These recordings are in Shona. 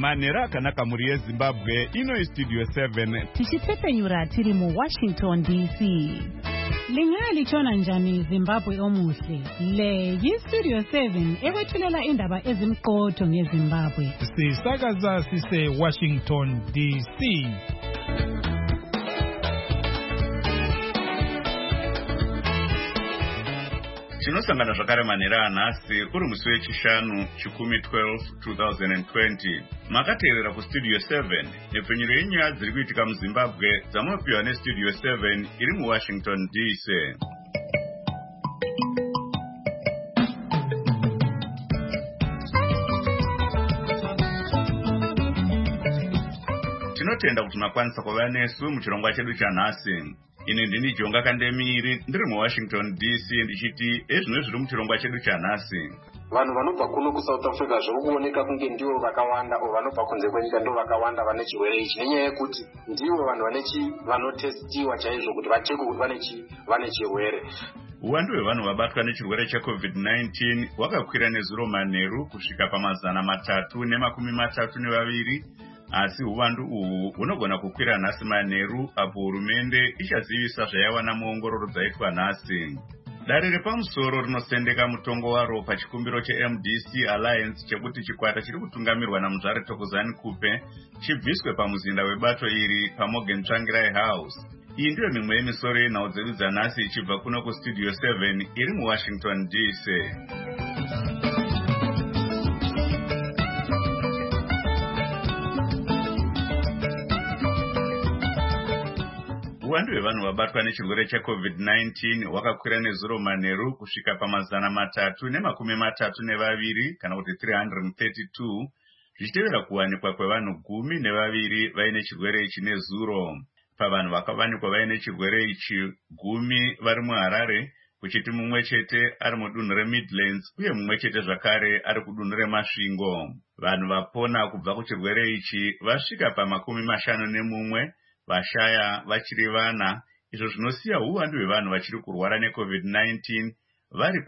Manera akanaka muri yeZimbabwe ino Studio 7 tichitepenyura tiri mu Washington DC. Lingali chona njani Zimbabwe omuhle. Le yi-Studio 7 ekwethulela indaba ezimqotho ngeZimbabwe. Sisakaza sise Washington DC. Tinosangana zvakare Manera anhasi kuri musi wechishanu chikumi 12 2020. Makateerera kuStudio 7 nepfenyuro yenyaya dziri kuitika muZimbabwe dzamunopiwa neStudio 7 iri muWashington DC. Tinotenda kuti makwanisa kuva nesu muchirongwa chedu chanhasi. Ine ndini Jonga Kandemiri ndiri muWashington DC ndichiti ezvino zviri muchirongwa chedu chanhasi. Vanhu vanobva kuno kuSouth Africa zviri kuoneka kunge ndivo vakawanda o vanobva kunze kwenyika ndo vakawanda vane chirwere ichi, nenyaya yekuti ndivo vanhu vanotestiwa chaizvo kuti vachekwe kuti vane chirwere. Uwandu hwevanhu vabatwa nechirwere cheCovid-19 hwakakwira nezuro manheru kusvika pa332, asi uwandu uhu hunogona kukwira nhasi manheru apo hurumende ichazivisa zvayawana muongororo dzaitwa nhasi. Dare repamusoro rinosendeka mutongo waro pachikumbiro cheMDC Alliance chekuti chikwata chiri kutungamirwa naMuzvare Thokozani Kupe chibviswe pamuzinda webato iri paMorgan Tsvangirai House. Iyi ndiyo mimwe yemisoro yenhau dzedu dzanhasi ichibva kuno kuStudio 7 iri muWashington DC. Uwandu hwevanhu vabatwa nechirwere cheCovid-19 hwakakwira nezuro manheru kusvika pa332 kana kuti 332, zvichitevera kuwanikwa kwevanhu 12 vaine chirwere ichi nezuro. Pavanhu vakawanikwa vaine chirwere ichi 10 vari muHarare, kuchiti mumwe chete ari mudunhu reMidlands uye mumwe chete zvakare ari kudunhu reMasvingo. Vanhu vapona kubva kuchirwere ichi vasvika pa51, vashaya vachiri vana, izvo zvinosiya uwandu hwevanhu vachiri kurwara neCovid-19 vari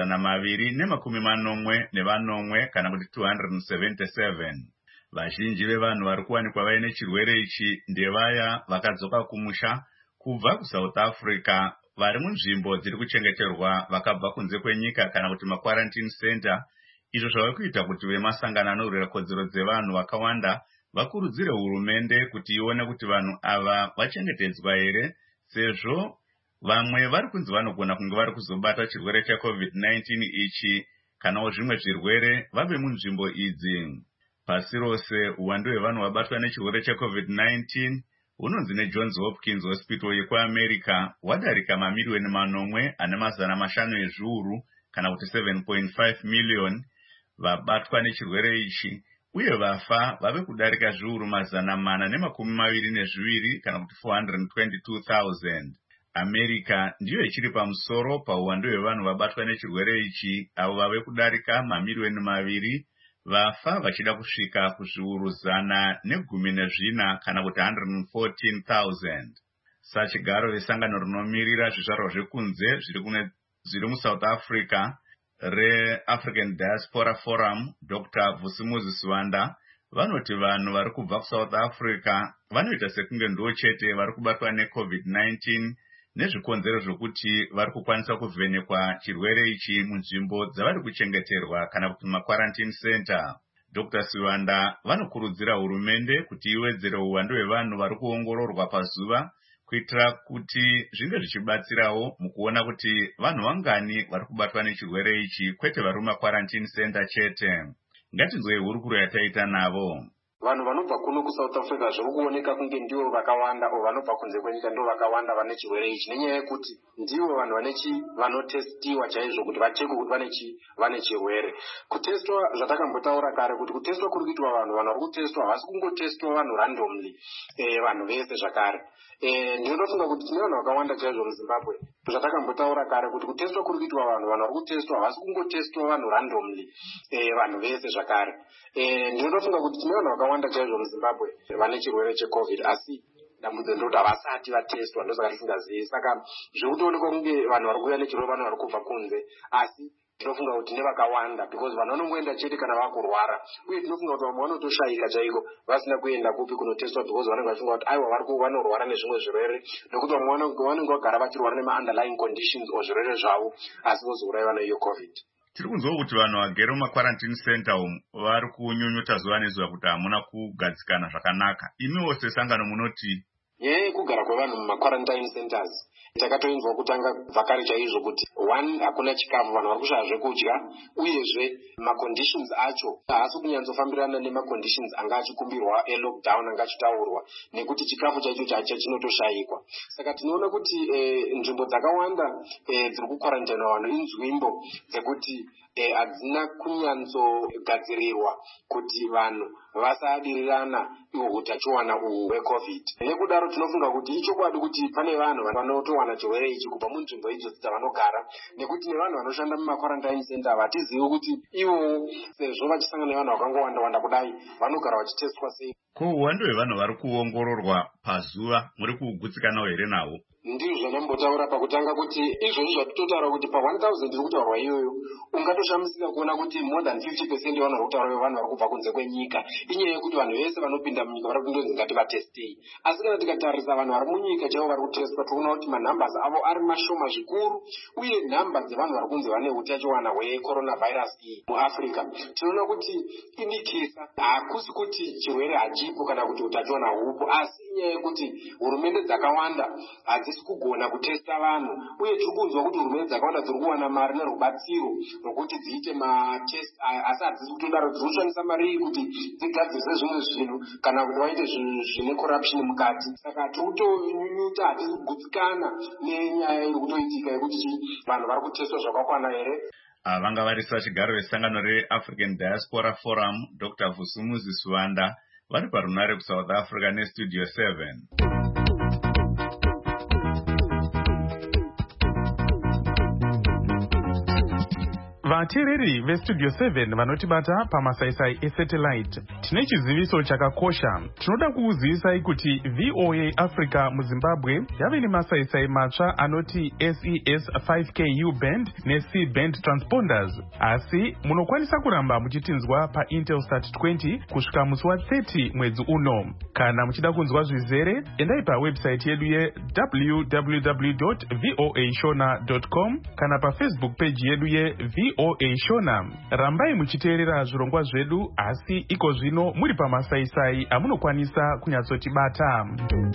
pa240 kana kuti 277. Vazhinji vevanhu vari kuwanikwa vaine chirwere ichi ndevaya vakadzoka kumusha kubva kuSouth Africa vari munzvimbo dziri kuchengeterwa vakabva kunze kwenyika kana kuti maquarantine center, izvo zvava kuita kuti vemasangano anorwira kodzero dzevanhu vakawanda vakurudzire hurumende kuti ione kuti vanhu ava vachengetedzwa here, sezvo vamwe vari kunzi vanogona kunge vari kuzobata chirwere cheCovid-19 ichi kanawo zvimwe zvirwere vave munzvimbo idzi. Pasi rose uwandu hwevanhu vabatwa nechirwere cheCovid-19 hunonzi neJohns Hopkins Hospital yekuAmerica hwadarika mamiliyoni 4,500 ezviuru kana kuti 7.5 million vabatwa nechirwere ichi, uye vafa vave kudarika zviuru 422 kana kuti 422,000. America ndiyo ichiri pamusoro pauwandu hwevanhu vabatwa nechirwere ichi, avo vave kudarika mamiliyoni 2, vafa vachida kusvika kuzviuru 114 kana kuti 114,000. Sachigaro vesangano rinomirira zvizvarwa zvekunze zviri muSouth Africa reAfrican Diaspora Forum, Dr. Vusimuzi Siwanda, vanoti vanhu vari kubva kuSouth Africa vanoita sekunge ndo chete vari kubatwa neCovid-19 nezvikonzero zvokuti vari kukwanisa kuvhenekwa chirwere ichi munzvimbo dzavari kuchengeterwa kana kuti maquarantine center. Dr. Siwanda vanokurudzira hurumende kuti iwedzere uwandu hwevanhu vari kuongororwa pazuva kuitira kuti zvinge zvichibatsirawo mukuona kuti vanhu vangani vari kubatwa nechirwere ichi, kwete vari mumaquarantine center chete. Ngatinzwei hurukuro yataita navo. Vanhu vanobva kuno kuSouth Africa zviri kuoneka kunge ndivo vakawanda o vanobva kunze kwenyika ndo vakawanda vane chirwere ichi, nenyaya yekuti ndivo vanhu vanotestiwa chaizvo kuti vachekwe kuti vane chirwere. Kutestwa zvatakambotaura kare kuti kutestwa kuri kuitwa vanhu vari kutestwa havasi kungotestwa vanhu randomly, vanhu vese zvakare. Ndinotofunga kuti tine vanhu vakawanda chaizvo muZimbabwe. Zvatakambotaura kare kuti kutestwa kuri kuitwa vanhu vari kutestwa havasi kungotestwa vanhu randomly, vanhu vese zvakare. Ndinotofunga kuti tine vanhu vakawanda chaizvo muZimbabwe vane chirwere cheCovid, asi dambudziko ndoti havasati vatestwa, ndosaka tisingazivi. Saka zviri kutoonekwa kunge vanhu vari kuuya nechirwere vanhu vari kubva kunze, asi tinofunga kuti nevakawanda because vanhu vanongoenda chete kana vakurwara, uye tinofunga kuti vamwe vanotoshaika chaiko vasina kuenda kupi kunotestwa because vanenge vachifunga kuti aiwa vanorwara nezvimwe zvirwere, nekuti vamwe vanenge vagara vachirwara nema-underlying conditions zvirwere zvavo asi vozouraiwa neiyo COVID. Tiri kunzwa kuti vanhu vagere mumaquarantine center umu vari kunyunyuta zuva nezuva kuti hamuna kugadzikana zvakanaka. Imiwo sesangano munoti? Kugara kwevanhu mumaquarantine centers takatoinzwa kutanga vhakare chaizvo kuti one, hakuna chikafu, vanhu vari kushaya zvekudya, uyezve maconditions acho haasi kunyanzofambirana nemaconditions anga achikumbirwa elockdown anga achitaurwa, nekuti chikafu chaicho chacho chinotoshayikwa. Saka tinoona kuti nzvimbo dzakawanda dziri kukwarantainwa vanhu inzvimbo dzekuti hadzina kunyanzogadzirirwa kuti vanhu vasadirirana utachiwana uhu hweCovid. Nekudaro tinofunga kuti ichokwadi kuti pane vanhu vanotowana chirwere ichi kubva munzvimbo idzo dzavanogara, nekuti nevanhu vanoshanda mumaquarantine center vatizivi kuti ivo sezvo vachisangana nevanhu vakangowanda kudai vanogara vachitestwa sei. Ko uwandu hwevanhu vari kuongororwa pazuva muri kugutsikanawo here navo? Ndizvo zvandambotaura pakutanga kuti izvozvi zvatotaura kuti pa 1000 iri kutaurwa iyoyo ungatoshamisika kuona kuti more than 50% yevanhu vari kutaurwa vanhu vari kubva kunze kwenyika. Inyaya yekuti vanhu vese vanopinda munyika vari kundonzi ngati vatestei, asi kana tikatarisa vanhu vari munyika chaivo vari kutestwa toona kuti manhambasi avo ari mashoma zvikuru, uye nhamba dzevanhu vari kunzi vane utachiwana hwecoronavirus iyi muAfrica tinoona kuti indikisa hakusi kuti chirwere hachipo kana kuti utachiwana hupo, asi inyaya yekuti hurumende dzakawanda hadzisi kugona kutesta vanhu, uye tiri kunzwa kuti hurumende dzakawanda dziri kuwana mari nerubatsiro rwokuti dziite matest, asi hadzisi kutodaro dziri kushandisa mari iyi kuti dzigadzirise zvimwe zvinhu kana kuti vaite zvine corruption mukati. Saka tiri kutonyunyuta, hatisi kugutsikana nenyaya iri kutoitika yekuti vanhu vari kutestwa zvakakwana here. Vanga varisa chigaro vesangano reAfrican Diaspora Forum Dr. Vusumuzi Suwanda vari parunare kuSouth Africa neStudio 7. Vateereri veStudio 7 vanotibata pamasaisai esatellite, tine chiziviso chakakosha. Tinoda kukuzivisai kuti VOA Africa muZimbabwe yave nemasaisai matsva anoti SES 5K U-band neC band transponders, asi munokwanisa kuramba muchitinzwa paIntelsat 20 kusvika musi wa30 mwedzi uno. Kana muchida kunzwa zvizere, endai pawebsite yedu www.voashona.com kana paFacebook page yedu VOA Shona. Rambai muchiteerera zvirongwa zvedu, asi iko zvino muri pamasaisai amunokwanisa kunyatsotibata.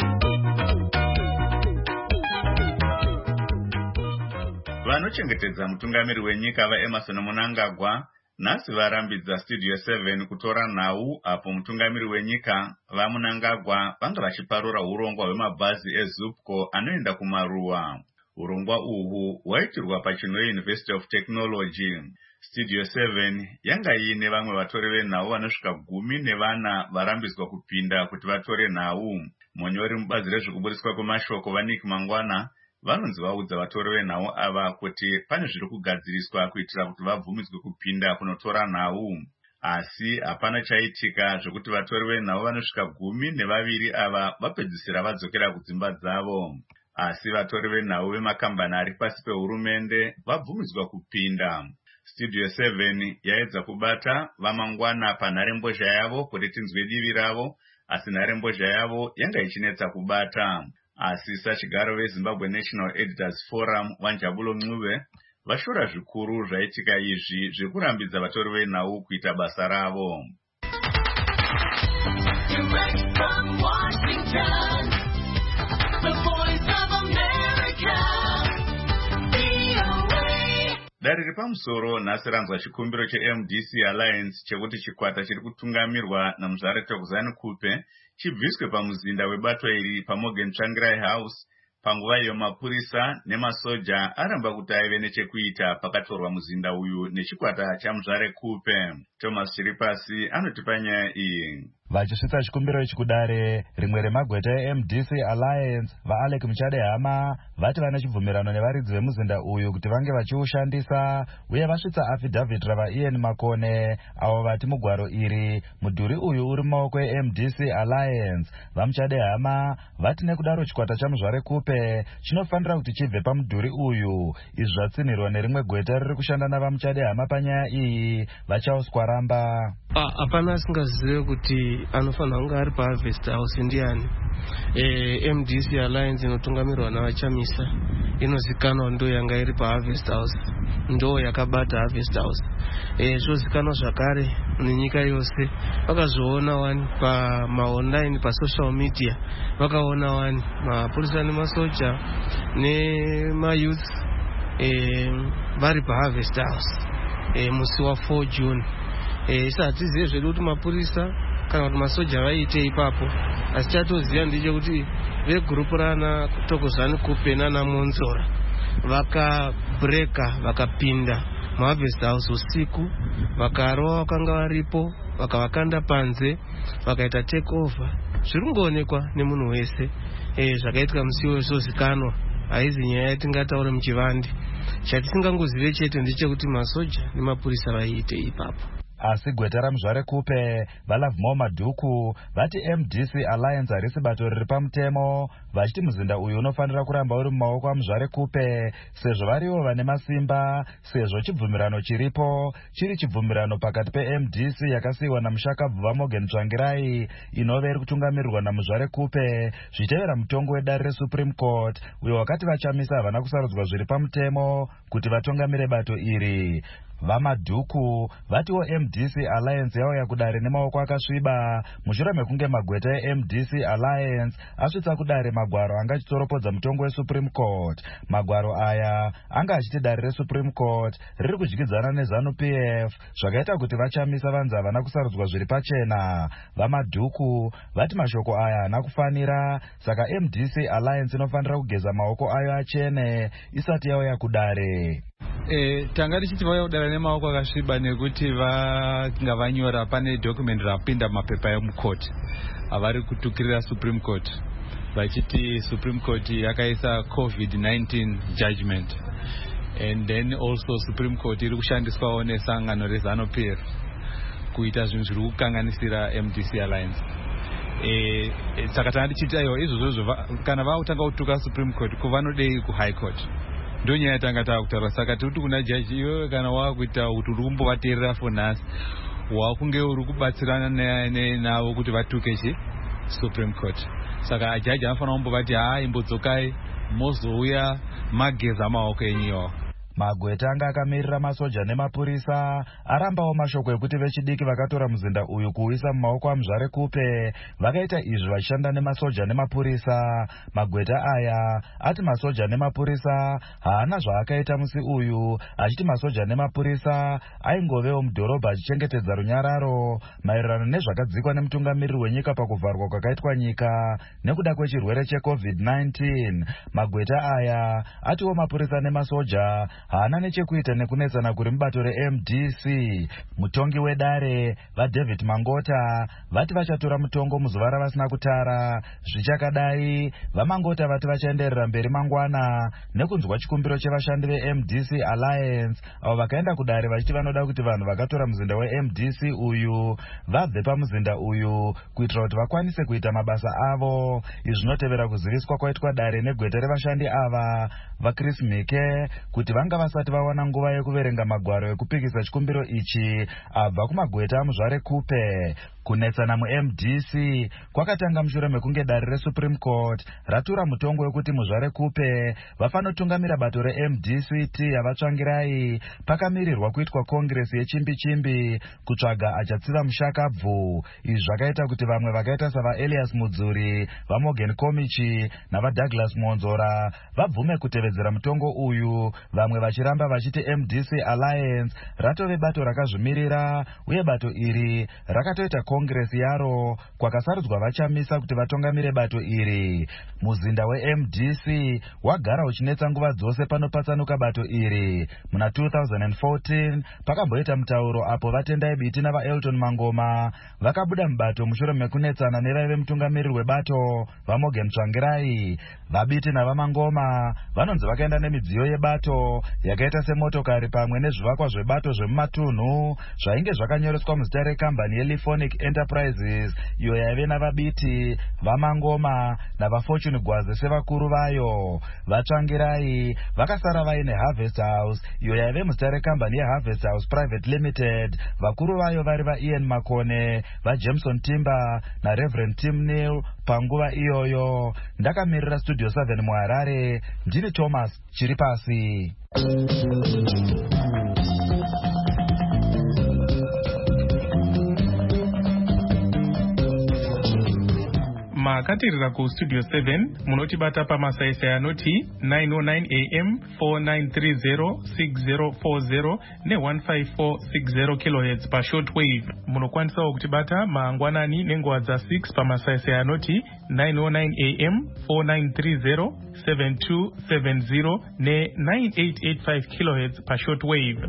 Vanochengetedza mutungamiri wenyika vaEmerson Mnangagwa nhasi varambidza Studio 7 kutora nhau apo mutungamiri wenyika vaMnangagwa vanga vachiparura urongwa hwemabhazi eZupco anoenda kumaruwa. Urongwa uhu hwaitirwa paChinwe University of Technology. Studio 7 yanga iine vamwe vatori venhau vanosvika 14 varambidzwa kupinda kuti vatore nhau. Munyori mubazi rezvekuburiswa kwemashoko vaNick Mangwana vanonzi vaudza vatori venhau ava kuti pane zviri kugadziriswa kuitira kuti vabvumidzwe kupinda kunotora nhau. Asi hapana chaitika zvokuti vatori venhau vanosvika 12 ava vapedzisira vadzokera kudzimba dzavo. Asi vatori venhau vemakambani ari pasi pehurumende vabvumidzwa kupinda. Studio 7 yaedza kubata vaMangwana panharembozha yavo kuti tinzwe divi ravo, asi nharembozha yavo yanga ichinetsa kubata. Asi sachigaro veZimbabwe National Editors Forum Wanjabulo Ncube vashora zvikuru zvaitika izvi zvekurambidza vatori venhau kuita basa ravo. Dare ripamusoro nhasi ranzwa chikumbiro cheMDC Alliance chekuti chikwata chiri kutungamirwa naMuzvare Thokozani Kupe chibviswe pamuzinda webatwa iri paMorgan Tsvangirai House panguva iyo mapurisa nemasoja aramba kuti aive nechekuita pakatorwa muzinda uyu nechikwata chaMuzvare Kupe. Thomas Chiripasi anotipa nyaya iyi. Vachisvitsa chikumbiro ichi kudare, rimwe remagweta eMDC Alliance, vaAlec Muchadehama, vati vane chibvumirano nevaridzi vemuzinda uyu kuti vange vachiushandisa, uye vasvitsa affidavit ravaIan Makone, avo vati mugwaro iri, mudhuri uyu uri mumaoko eMDC Alliance. VaMuchadehama vati nekudaro chikwata chaMuzvarekupe chinofanira kuti chibve pamudhuri uyu. Izvi zvatsinhirwa nerimwe gweta riri kushanda navaMuchadehama panyaya iyi, vachauswaramba. Hapana asingazive kuti anofanira kunge ari paHarvest House ndiani. MDC Alliance inotungamirwa navaChamisa inozikanwa ndo yanga iri paHarvest House, ndo yakabata Harvest House. Zvozikanwa zvakare nenyika yose. Vakazoona wani pamaonline pasocial media, vakaona wani mapurisa nemasoja nemayouth vari paHarvest House musi wa4 June. Hatizive zvedu kuti mapurisa kana kuti masoja vaite ipapo, asi chatoziva ndechekuti vegurupu rana Thokozani Kupe nana Monzora vakabreka vakapinda muHarvest House usiku, vakarova vakanga varipo, vakavakanda panze, vakaita take over. Zviri kungoonekwa nemunhu wese. Zvakaitika musi wezozikanwa, haizi nyaya yatingataure muchivandi. Chatisingangozive chete ndechekuti masoja nemapurisa vaiite ipapo. Asi gweta raMuzvarekupe vaLovemore Madhuku vati MDC Alliance harisi bato riri pamutemo, vachiti muzinda uyu unofanira kuramba uri mumaoko aMuzvarekupe sezvo varivo vane masimba, sezvo chibvumirano chiripo chiri chibvumirano pakati peMDC yakasiyiwa naMushakabvu Morgan Tsvangirai inove iri kutungamirirwa naMuzvarekupe zvichitevera mutongo wedare reSupreme Court uyo wakati vaChamisa havana kusarudzwa zviri pamutemo kuti vatungamire bato iri. VaMadhuku vatiwo MDC Alliance yauya kudare nemaoko akasviba mushure mekunge magweta eMDC Alliance asvitsa kudare magwaro anga achitoropodza mutongo weSupreme Court. Magwaro aya anga achiti dare reSupreme Court riri kudyidzana neZANU-PF, zvakaita kuti vaChamisa vanzi havana kusarudzwa zviri pachena. VaMadhuku vati mashoko aya haana kufanira, saka MDC Alliance inofanira kugeza maoko ayo achene isati yauya kudare. Tanga tichiti vauya kudare nemaoko akasviba nekuti vanga vanyora pane document rapinda mapepa emukoti avari kutukirira Supreme Court, vachiti Supreme Court yakaisa COVID-19 judgment, and then also Supreme Court iri kushandiswawo nesangano reZANU-PF kuita zvinhu zviri kukanganisira MDC Alliance. Saka tanga tichiti aiwa izvozvo kana vautanga kutuka Supreme Court kuvanodei kuHigh Court, ndo nyaya yatanga taakutaura. Saka tiri kuna jaji, iwewe kana wakuita kuti uri kumbovateerera for nhasi, wakunge uri kubatsirana navo kuti vatuke Supreme Court. Saka jaji anofanira kumbovati imbodzokai mozouya mageza maoko enyu. Magweta anga akamirira masoja nemapurisa arambawo mashoko ekuti vechidiki vakatora muzinda uyu kuuisa mumaoko aMuzvarekupe vakaita izvi vachishanda nemasoja nemapurisa. Magweta aya ati masoja nemapurisa haana zvaakaita musi uyu, achiti masoja nemapurisa aingovewo mudhorobha achichengetedza runyararo maererano nezvakadzikwa nemutungamiriri wenyika pakuvharwa kwakaitwa nyika nekuda kwechirwere cheCovid-19. Magweta aya atiwo mapurisa nemasoja haana nechekuita nekunetsana kuri mubato reMDC. Mutongi wedare vaDavid Mangota vati vachatora mutongo muzuva ravasina kutara. Zvichakadai, vaMangota vati vachaenderera mberi mangwana nekunzwa chikumbiro chevashandi veMDC Alliance avo vakaenda kudare vachiti vanoda kuti vanhu vakatora muzinda weMDC uyu vabve pamuzinda uyu kuitira kuti vakwanise kuita mabasa avo. Izvi zvinotevera kuziviswa kwaitwa dare negweta revashandi ava vaChris Mike kuti vanga vasati vawana nguva yekuverenga magwaro ekupikisa chikumbiro ichi abva kumagweta aMuzvarekupe. Kunetsana muMDC kwakatanga mushure mekunge dare reSupreme Court ratura mutongo wekuti Muzvarekupe vafanotungamira bato reMDCT yavaTsvangirai pakamirirwa kuitwa kongresi yechimbi-chimbi kutsvaga achatsiva Mushakabvu. Izvi zvakaita kuti vamwe vakaita savaElias Mudzuri, vaMorgan Komichi navaDouglas Monzora vabvume kutevedzera mutongo uyu, vamwe vachiramba vachiti MDC Alliance ratove bato rakazvimirira uye bato iri rakatoita pakongiresi yaro kwakasarudzwa vachamisa kuti vatongamire bato iri. Muzinda weMDC wagara uchinetsa nguva dzose panopatsanuka bato iri. Muna 2014 pakamboita mutauro apo vatendai Biti navaElton Mangoma vakabuda mubato mushure mekunetsana nevaive mutungamiriri webato vaMorgan Tsvangirai. VaBiti navaMangoma vanonzi vakaenda nemidziyo yebato yakaita semotokari pamwe nezvivakwa zvebato zvemumatunhu zvainge zvakanyoreswa muzita rekambani yeLiphonic Enterprises iyo yaive navaBiti, vaMangoma navaFortune Gwaze sevakuru vayo. VaTsvangirai vakasara vaine Harvest House iyo yaive muzita rekambani yeHarvest House Private Limited, vakuru vayo vari vaIan Makone, vaJameson Timber naReverend Tim Neal. Panguva iyoyo ndakamirira Studio 7 muHarare, ndini Thomas Chiripasi. Makatirira ku Studio 7 munotibata pamasaisai anoti 909 AM 4930 6040 ne15460 kHz pa shortwave. Munokwanisawo kutibata mangwanani nenguva dza6 pamasaisai anoti 909 AM 4930 7270 ne9885 kHz pa shortwave.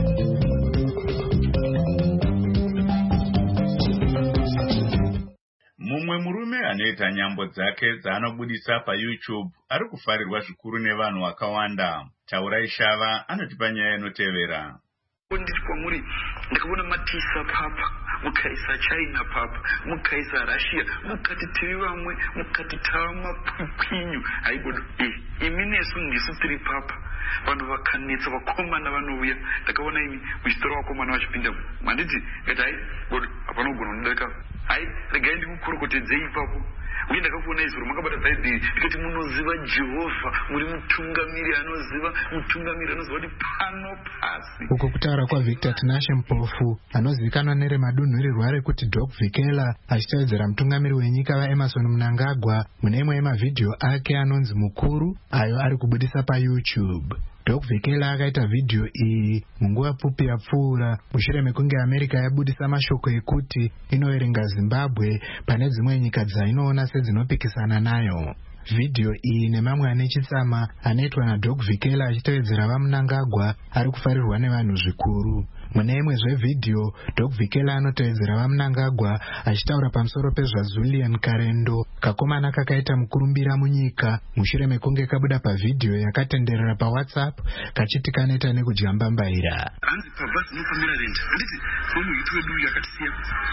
Mumwe murume anoita nyambo dzake dzaanobudisa paYouTube ari kufarirwa zvikuru nevanhu vakawanda. Taurai Shava anotipa nyaya inotevera. Nditi kwamuri ndakaona matisa papa, mukaisa China papa, mukaisa Russia, mukati tiri vamwe, mukati tava makwikwi. Aigodo imi nesu ndisu tiri papa. Vanhu vakanetsa vakomana vanouya. Ndakaona imi muchitora vakomana vachipinda. Manditi ai godo hapana kugona kundodeka. Ai regai ndikukorokotedzei ipapo. Uye ndakakuona izuro makabata zaidi ndikati munoziva Jehovha, muri mutungamiri anoziva kuti pano pasi. Uko kutaura kwaVictor Tinashe Mpofu anozivikanwa neremadunhurirwa rekuti Doc Vikela achitevedzera mutungamiri wenyika vaEmerson Mnangagwa mune imwe yemavhidhiyo ake anonzi Mukuru ayo ari kubudisa paYouTube. Doc Vikela akaita vhidhiyo iyi munguva pfupi yapfuura mushure mekunge Amerika yabudisa mashoko ekuti inoverenga Zimbabwe pane dzimwe nyika dzainoona sedzinopikisana nayo. Vhidhiyo iyi nemamwe ane chitsama anoitwa naDoc Vikela achitevedzera vaMnangagwa ari kufarirwa nevanhu zvikuru. Mune imwe zvevhidhiyo Doc Vikela anotevedzera vaMnangagwa achitaura pamusoro pezvaZulian Karendo, kakomana kakaita mukurumbira munyika mushure mekunge kabuda pavhidhiyo yakatenderera paWhatsApp kachiti kanoita nekudya mbambaira. Hanzi pabhazi nofamira rent. Handiti muhitu wedu yakatisiya.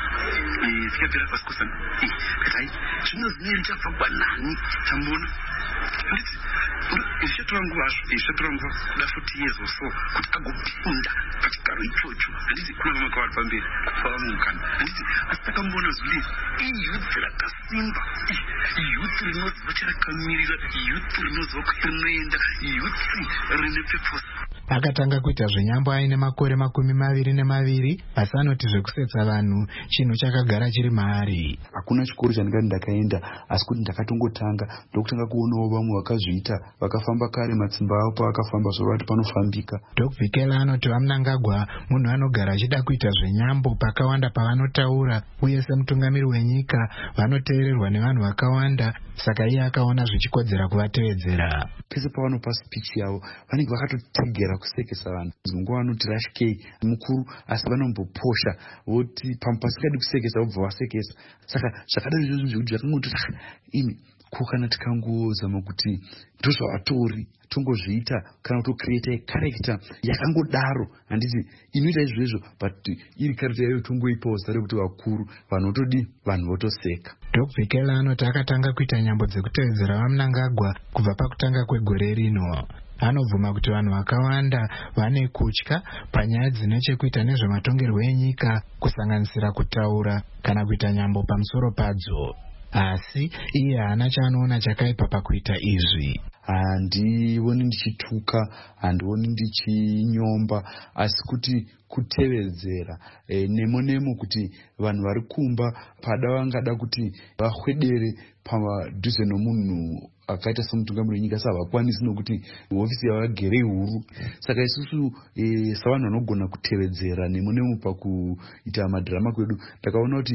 Tikapera pasi kusana. Katai zvinozinei richabva kwanani tambona. Handiti ishatora nguva kuda futi yezo so kuti agopinda pachigaro ichocho. Handiti kuna vamwe kavari pamberi kufa vamukana. Handiti asi takambona Zulian iyuthi rakasimba, iyuthi rinoziva charakamirira, iyuthi rinoziva kuti rinoenda, iyuthi rine purpose. Akatanga kuita zvenyambo aine makore 22 asi anoti zvekusetsa vanhu chinhu chakagara chiri maari. Hakuna chikoro chandingati ndakaenda asi kuti ndakatongotanga ndokutanga kuonawo vamwe vakazviita vakafamba kare matsimba avo paakafamba zvoro vati panofambika. Doc Vikela anoti vaMnangagwa munhu anogara achida kuita zvenyambo pakawanda pavanotaura uye semutungamiri wenyika vanoteererwa nevanhu vakawanda, saka iye akaona zvichikodzera kuvatevedzera. Pese pavanopa speech yavo vanenge vakatotegera kusekesa vanhu. Munguva vanoti Rashkei mukuru asi vanomboposha voti pasikadi kusekesa vobva vasekesa. Saka zvakadaro izvozvo zvekuti zvakangoti imi kana tikangozama kuti ndozvavatori tongozviita kana kutocreate character yakangodaro, handiti inoita izvozvo but iri character yayo tongoipawo zita rekuti vakuru vanhu votoseka. Doc Vikela anoti akatanga kuita nyambo dzekutevedzera vaMnangagwa kubva pakutanga kwegore rino. Anobvuma kuti vanhu vakawanda vane kutya panyaya dzine chekuita nezvematongerwo enyika kusanganisira kutaura kana kuita nyambo pamusoro padzo. Asi iye haana chaanoona chakaipa pakuita izvi. Handioni ndichituka, handioni ndichinyomba, asi kuti kutevedzera nemo kuti vanhu vari kumba pada vangada kuti vahwedere padhuze nomunhu akaita semutungamiri wenyika savakwanisi nokuti hofisi yavagere huru. Saka isusu savanhu vanogona kutevedzera nemo nemo pakuita madhirama kwedu, ndakaona kuti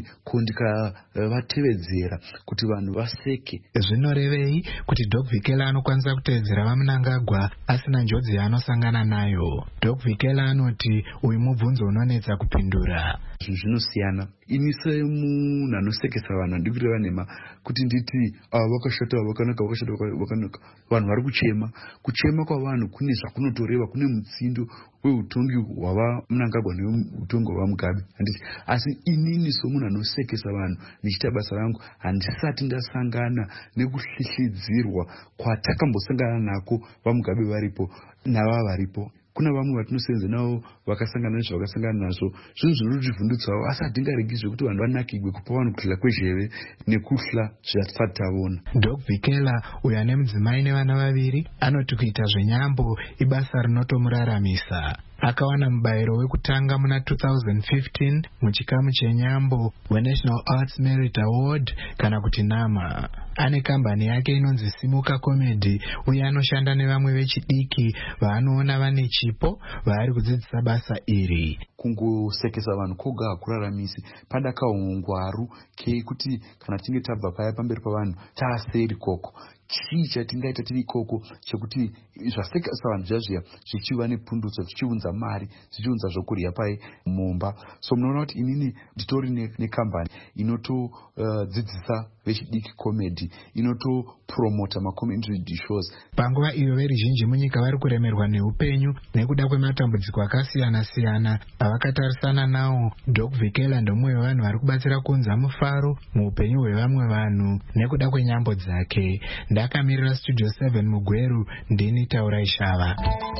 ndikavatevedzera kuti vanhu vaseke. Zvinorevei kuti Doc Vikela anokwanisa kutevedzera vaMnangagwa asina njodzi yaanosangana nayo? Doc Vikela anoti uyu mubvunzo unonetsa kupindura. Zvinosiyana. Ini semunhu anosekesa vanhu handiri kureva nhema kuti nditi vakashata vakanaka vakanaka. Vanhu vari kuchema kwavanhu kune zvakunotoreva, kune mutsindo weutongi hwava Mnangagwa neutongi hwava Mugabe, handiti. Asi inini somunhu anosekesa vanhu nichita basa rangu handisati ndasangana nekuhlihlidzirwa kwatakambosangana nako vaMugabe varipo navava varipo. Kuna vamwe vatinosenza navo vakasangana nezvavakasangana nazvo, zvinhu zvinotivhundutsawo, asi hatingaregi zvekuti vanhu vanakigwe kupa vanhu kuhla kwezheve nekuhla zvatisati tavona. Doc Vikela uyo ane mudzimai nevana vaviri anoti kuita zvenyambo ibasa rinotomuraramisa. Akawana mubayiro wekutanga muna 2015 muchikamu chenyambo weNational Arts Merit Award kana kuti NAMA. Ane kambani yake inonzi Simuka Comedy uye anoshanda nevamwe vechidiki vaanoona vane chipo vaari kudzidzisa basa iri. Kungosekesa vanhu koga hakuraramisi. Padakaungwaru kekuti kana tinge tabva paya pamberi pavanhu taaseri koko. Chii chatingaita tiri ikoko chekuti zvasekesa vanhu zvazviya zvichiva nepundutso, zvichiunza mari, zvichiunza zvokurya pai mumba. So munoona kuti inini nditori nekambani inotodzidzisa vechidiki comedy, inotopromota macomedy shows. Panguva iyo veruzhinji munyika vari kuremerwa neupenyu nekuda kwematambudziko akasiyana-siyana avakatarisana nawo, Doc Vikela ndomwe wevanhu vari kubatsira kuunza mufaro muupenyu hwevamwe vanhu nekuda kwenyambo dzake. Ndakamirira Studio 7 muGweru, ndini Taurai Shava.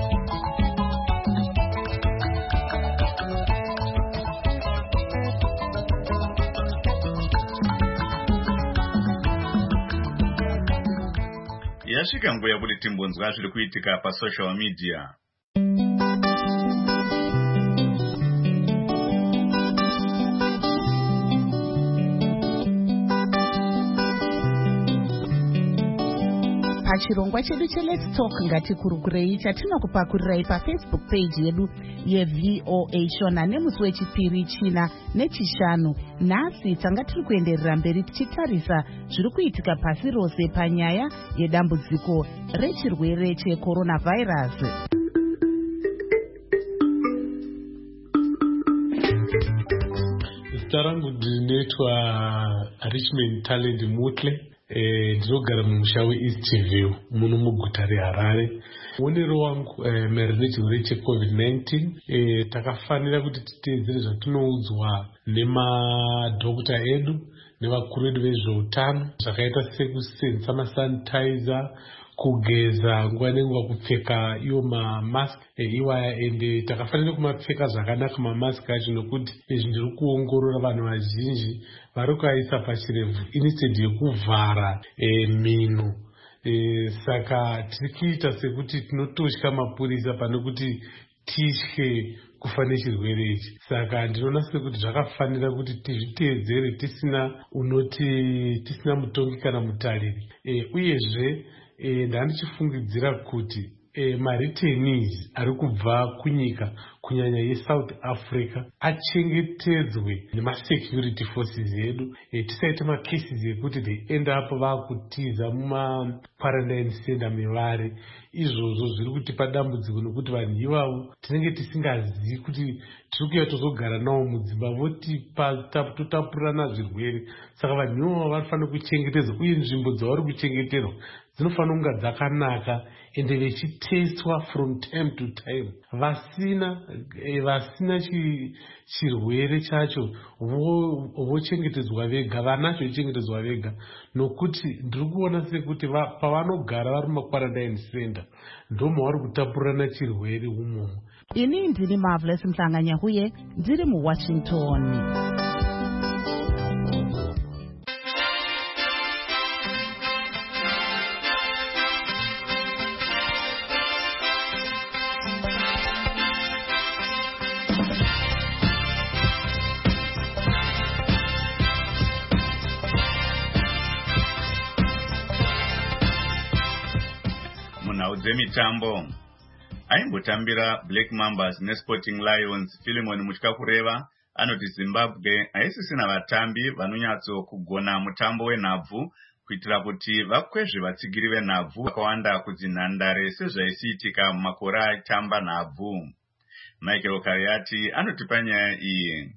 Yasvika nguva yekuti timbonzwa zviri kuitika pasocial media. Pachirongwa chedu cheLet's Talk ngatikurukirei chatinokupakurirai paFacebook page yedu yeVOA Shona nemusi wechipiri, china nechishanu. Nhasi tanga tiri kuenderera mberi tichitarisa zviri kuitika pasi rose panyaya yedambudziko rechirwere checoronavirus. Zita rangu ndinoitwa Richmond Talent Mutle. Ndinogara mumusha weEast View muno muguta reHarare. Muonero wangu maererano nechirwere cheCovid-19, takafanira kuti titeedzere zvatinoudzwa nemadhokota edu nevakuru vedu vezveutano, zvakaita sekusenzesa masanitizer, kugeza nguva nenguva, kupfeka iwo mamask iwaya, ende takafanira kumapfeka zvakanaka mamask acho, nokuti izvi ndiri kuongorora vanhu vazhinji vari kuaisa pachirevhu instead yekuvhara mhino. Saka tiri kuita sekuti tinotosha mapurisa pane kuti titye kufa nechirwere ichi. Saka ndinoona sekuti zvakafanira kuti tizviteedzere tisina mutongi kana mutariri. Uyezve ndandichifungidzira kuti mareturnees ari kubva kunyika kunyanya yeSouth Africa achengetedzwe nemasecurity forces edu, tisaite macases ekuti they end up vakutiza mumaquarantine center mevari. Izvozvo zviri kutipa dambudziko nokuti vanhu ivavo tinenge tisingazivi kuti tiri kuuya tozogara navo mudzimba totapurirana zvirwere. Saka vanhu ivavo vanofanira kuchengetedzwa, uye nzvimbo dzavari kuchengeterwa dzinofanira kunge dzakanaka ende vechitestwa from time to time. Vasina chirwere chacho vochengetedzwa vega, vanacho vochengetedzwa vega, nokuti ndiri kuona sekuti pavanogara vari mumaquarantine center ndomavari kutapurirana chirwere umomo. Ini ndini Marvelous Mhlanganyahuye, ndiri muWashington. Muzemitambo. Aimbotambira Black Mambas neSporting Lions Philemon Mutyakureva anoti Zimbabwe haisisina vatambi vanonyatso kugona mutambo wenhabvu kuitira kuti vakwezve vatsigiri venhabvu vakawanda kudzinhandare sezvaisiitika mumakore aitamba nhabvu. Michael Kariati anotipa nyaya iyi.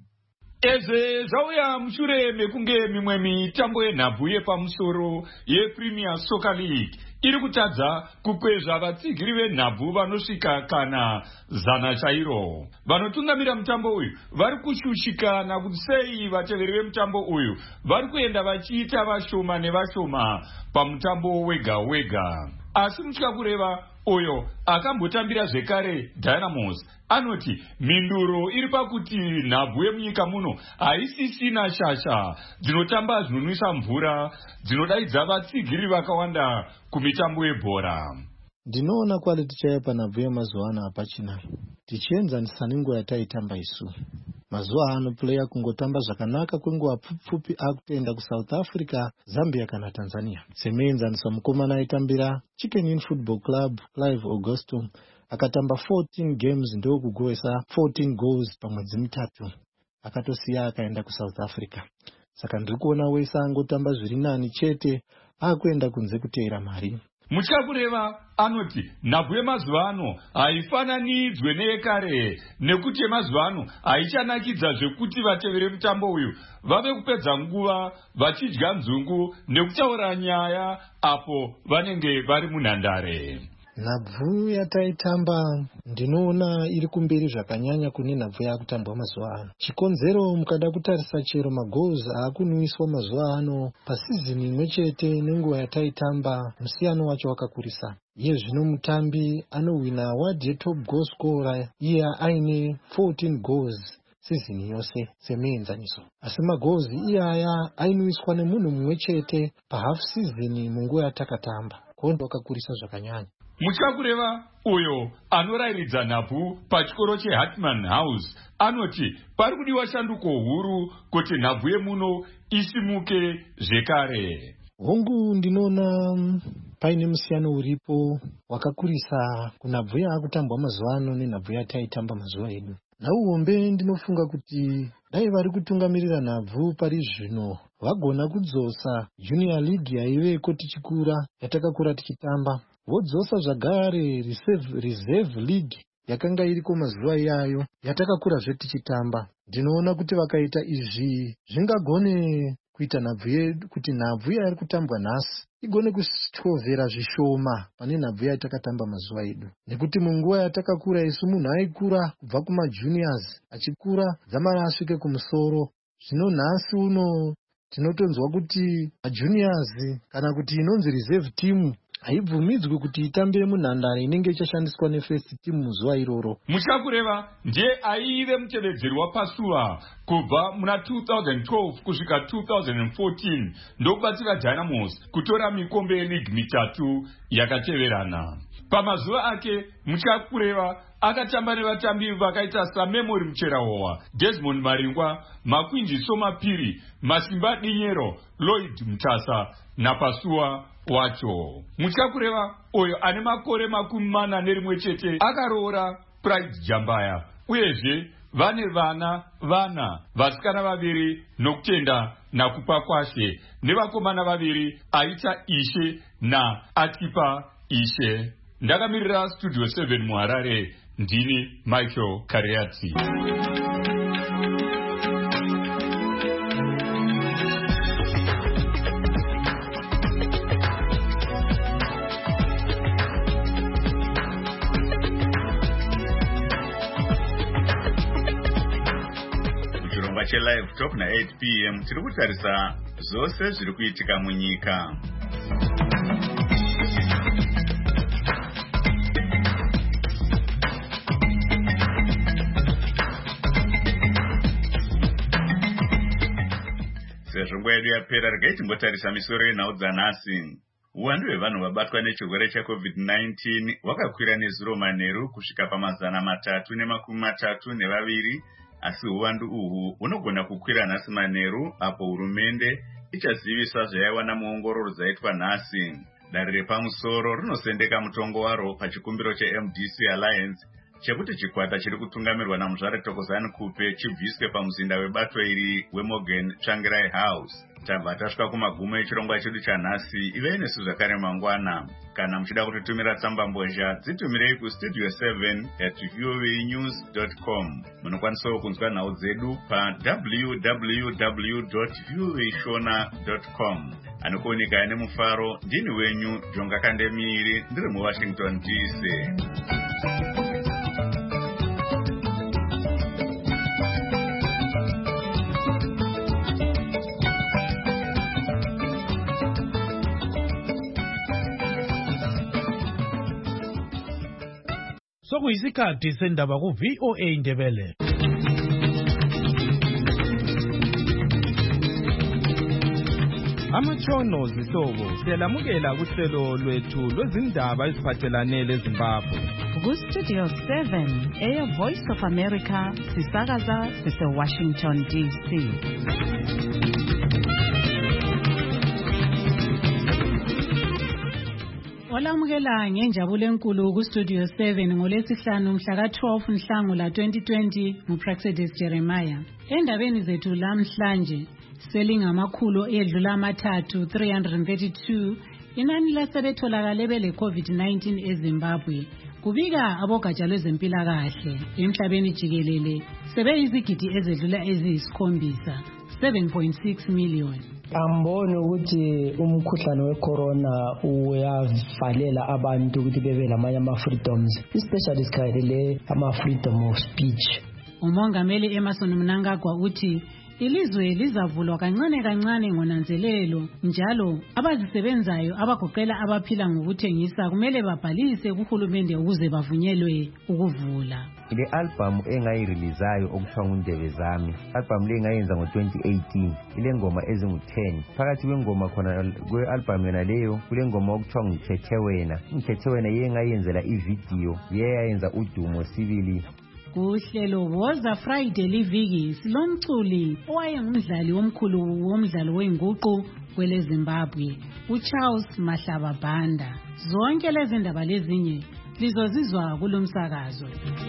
Eze zvauya mushure mekunge mimwe mitambo yenhabvu yepamusoro yePremier Soccer League iri kutadza kukwezva vatsigiri venhabvu vanosvika kana 100 chairo. Vanotungamira mutambo uyu vari kushushikana kuti sei vateveri vemutambo uyu vari kuenda vachiita vashoma nevashoma pamutambo wega wega. Asi Mutyakureva uyo akambotambira zvekare Dynamos anoti minduro iri pakuti nhabvu yemunyika muno haisisina shasha dzinotamba zvinonwisa mvura dzinodaidza vatsigiri vakawanda kumitambo yebhora. Ndinoona quality chayo panhabvu yemazuva ano hapachina tichienzanisa nenguva yataitamba isu. Mazuva ano player kungotamba zvakanaka kwenguva pfupi akutoenda kuSouth Africa, Zambia kana Tanzania. Semeenzanisa mukomana aitambira Chicken Inn Football Club Clive Augusto akatamba 14 games ndokugowesa 14 goals pamwedzi mitatu akatosiya akaenda kuSouth Africa. Saka ndiri kuona wese angotamba zviri nani chete akuenda kunze kuteera mari. Mutyakureva anoti nhabvu yemazuva ano haifananidzwe neyekare nekuti yemazuva ano haichanakidza zvekuti vatevere mutambo uyu vave kupedza nguva vachidya nzungu nekutaura nyaya apo vanenge vari munhandare. Nhabvu yataitamba ndinoona iri kumberi zvakanyanya kune nhabvu yakutambwa mazuva ano. Chikonzero mukada kutarisa chero magoals aakunwiswa mazuva ano pasizini imwe chete nenguva yataitamba musiyano wacho wakakurisa. Iye zvino mutambi anowina award yetop goal scorer iye aine 14 goals sizini yose semeenzaniso. Asi magoals iyaya ainwiswa nemunhu mumwe chete pahalf season munguva yatakatamba. Kondo akakurisa zvakanyanya. Mutyakureva uyo anorayiridza nhabvu pachikoro cheHartman House anoti pari kudiwa shanduko huru kuti nhabvu yemuno isimuke zvekare. Hongu ndinoona paine musiyano uripo wakakurisa kunhabvu yaakutambwa mazuva ano nenhabvu yataitamba mazuva edu. Nauhombe ndinofunga kuti dai vari kutungamirira nhabvu pari zvino vagona kudzosa Junior League yaiveko tichikura yatakakura tichitamba, vodzosa zvagare reserve league yakanga iriko mazuva iyayo yatakakura tichitamba. Ndinoona kuti vakaita izvi zvingagone kuita nhabvu yedu kuti nhabvu yairi kutambwa nhasi igone kuchovhera zvishoma pane nhabvu yatakatamba mazuva edu. Nekuti munguva yatakakura isu munhu aikura kubva kumajuniors achikura dzamara asvike kumusoro. Zvino nhasi uno tinotonzwa kuti majuniors kana kuti inonzi reserve team haibvumidzwi kuti itambire munhandare inenge ichashandiswa nefirst team muzuva iroro. Mutyakureva ndiye aive mutevedzeri waPasuva kubva muna 2012 kusvika 2014 ndokubatsira Dynamos kutora mikombe yeleague mitatu yakateverana. Pamazuva ake Mutyakureva akatamba nevatambi vakaita saMemory Mucherawawa, Desmond Maringwa, Makwinji Somapiri, Masimba Dinyero, Lloyd Mutasa naPasuva wacho. Mutyakureva uyo ane makore 41 chete akaroora Pride Jambaya uyezve vane vana vasikana 2 nokutenda nakupa kwashe nevakomana 2 aita Ishe na Atipa Ishe. Ndakamirira Studio 7 muHarare ndini Michael Kariati. Live Talk na 8 p.m. tiri kutarisa zvose zviri kuitika munyika. Sezvo nguva yedu yapera, regai timbotarisa misoro yenhau dzanhasi. Uwandu hwevanhu vabatwa nechirwere cheCovid-19 hwakakwira nezuro manheru kusvika pa332, asi uwandu uhu hunogona kukwira nhasi manheru apo hurumende ichazivisa zvayaiwana muongororo dzaitwa nhasi. Dare repamusoro rinosendeka mutongo waro pachikumbiro cheMDC Alliance chekuti chikwata chiri kutungamirwa naMuzvare Thokozani Kupe chibviswe pamuzinda webato iri weMorgan Tsvangirai House. Tabva tasvika kumagumo echirongwa chedu chanhasi. Ivei nesu zvakare mangwana. Kana muchida kutitumira tsamba mbozha dzitumirei kustudio7@voanews.com. Munokwanisawo kunzwa nhau dzedu pa www.voashona.com. Anokuoneka nemufaro ndini wenyu Jonga Kandemiri ndiri muWashington DC. Sokuyisikhathi sendaba ku-VOA Indebele. Amatshono zihlobo siyalamukela kuhlelo lwethu lwezindaba eziphathelane leZimbabwe. Ku-Studio 7 eyeVoice of America sisakaza sise-Washington DC. Olamukela ngenjabulo enkulu ku-Studio 7 ngolesihlanu mhla ka-12 Nhlangula 2020 nguPraxedis Jeremiah. Endabeni zethu lamhlanje selingamakhulu edlula amathathu 332 inani lasebetholakale bele-COVID-19 eZimbabwe. Kubika abogatsha lwezempilakahle emhlabeni jikelele sebeyizigidi ezedlula eziyisi-7, 7.6 million. Amboni ukuthi umkhuhlane wecorona uyavalela abantu ukuthi bebe lamanye ama-freedoms, especially sikhalele ama-freedom of speech. Umongameli Emmerson Mnangagwa uthi ilizwe lizavulwa kancane kancane ngonanzelelo, njalo abazisebenzayo abagoqela abaphila ngokuthengisa kumele babhalise kuhulumende ukuze bavunyelwe ukuvula. Le album engayireleasayo okuthiwa nguNdebe Zami, album le ngayenza ngo-2018, ile ngoma ezingu-10. Phakathi kwengoma khona kwe-album yona leyo kule ngoma okuthiwa ngithethe wena. Ngithethe wena ye ngayenzela ividiyo yeyayenza udumo sibili. Kuhlelo Woza Friday liviki silomculi owayengumdlali omkhulu womdlalo wenguqu kwele Zimbabwe, uCharles Mahlaba Banda. Zonke lezi ndaba lezinye lizozizwa kulomsakazo.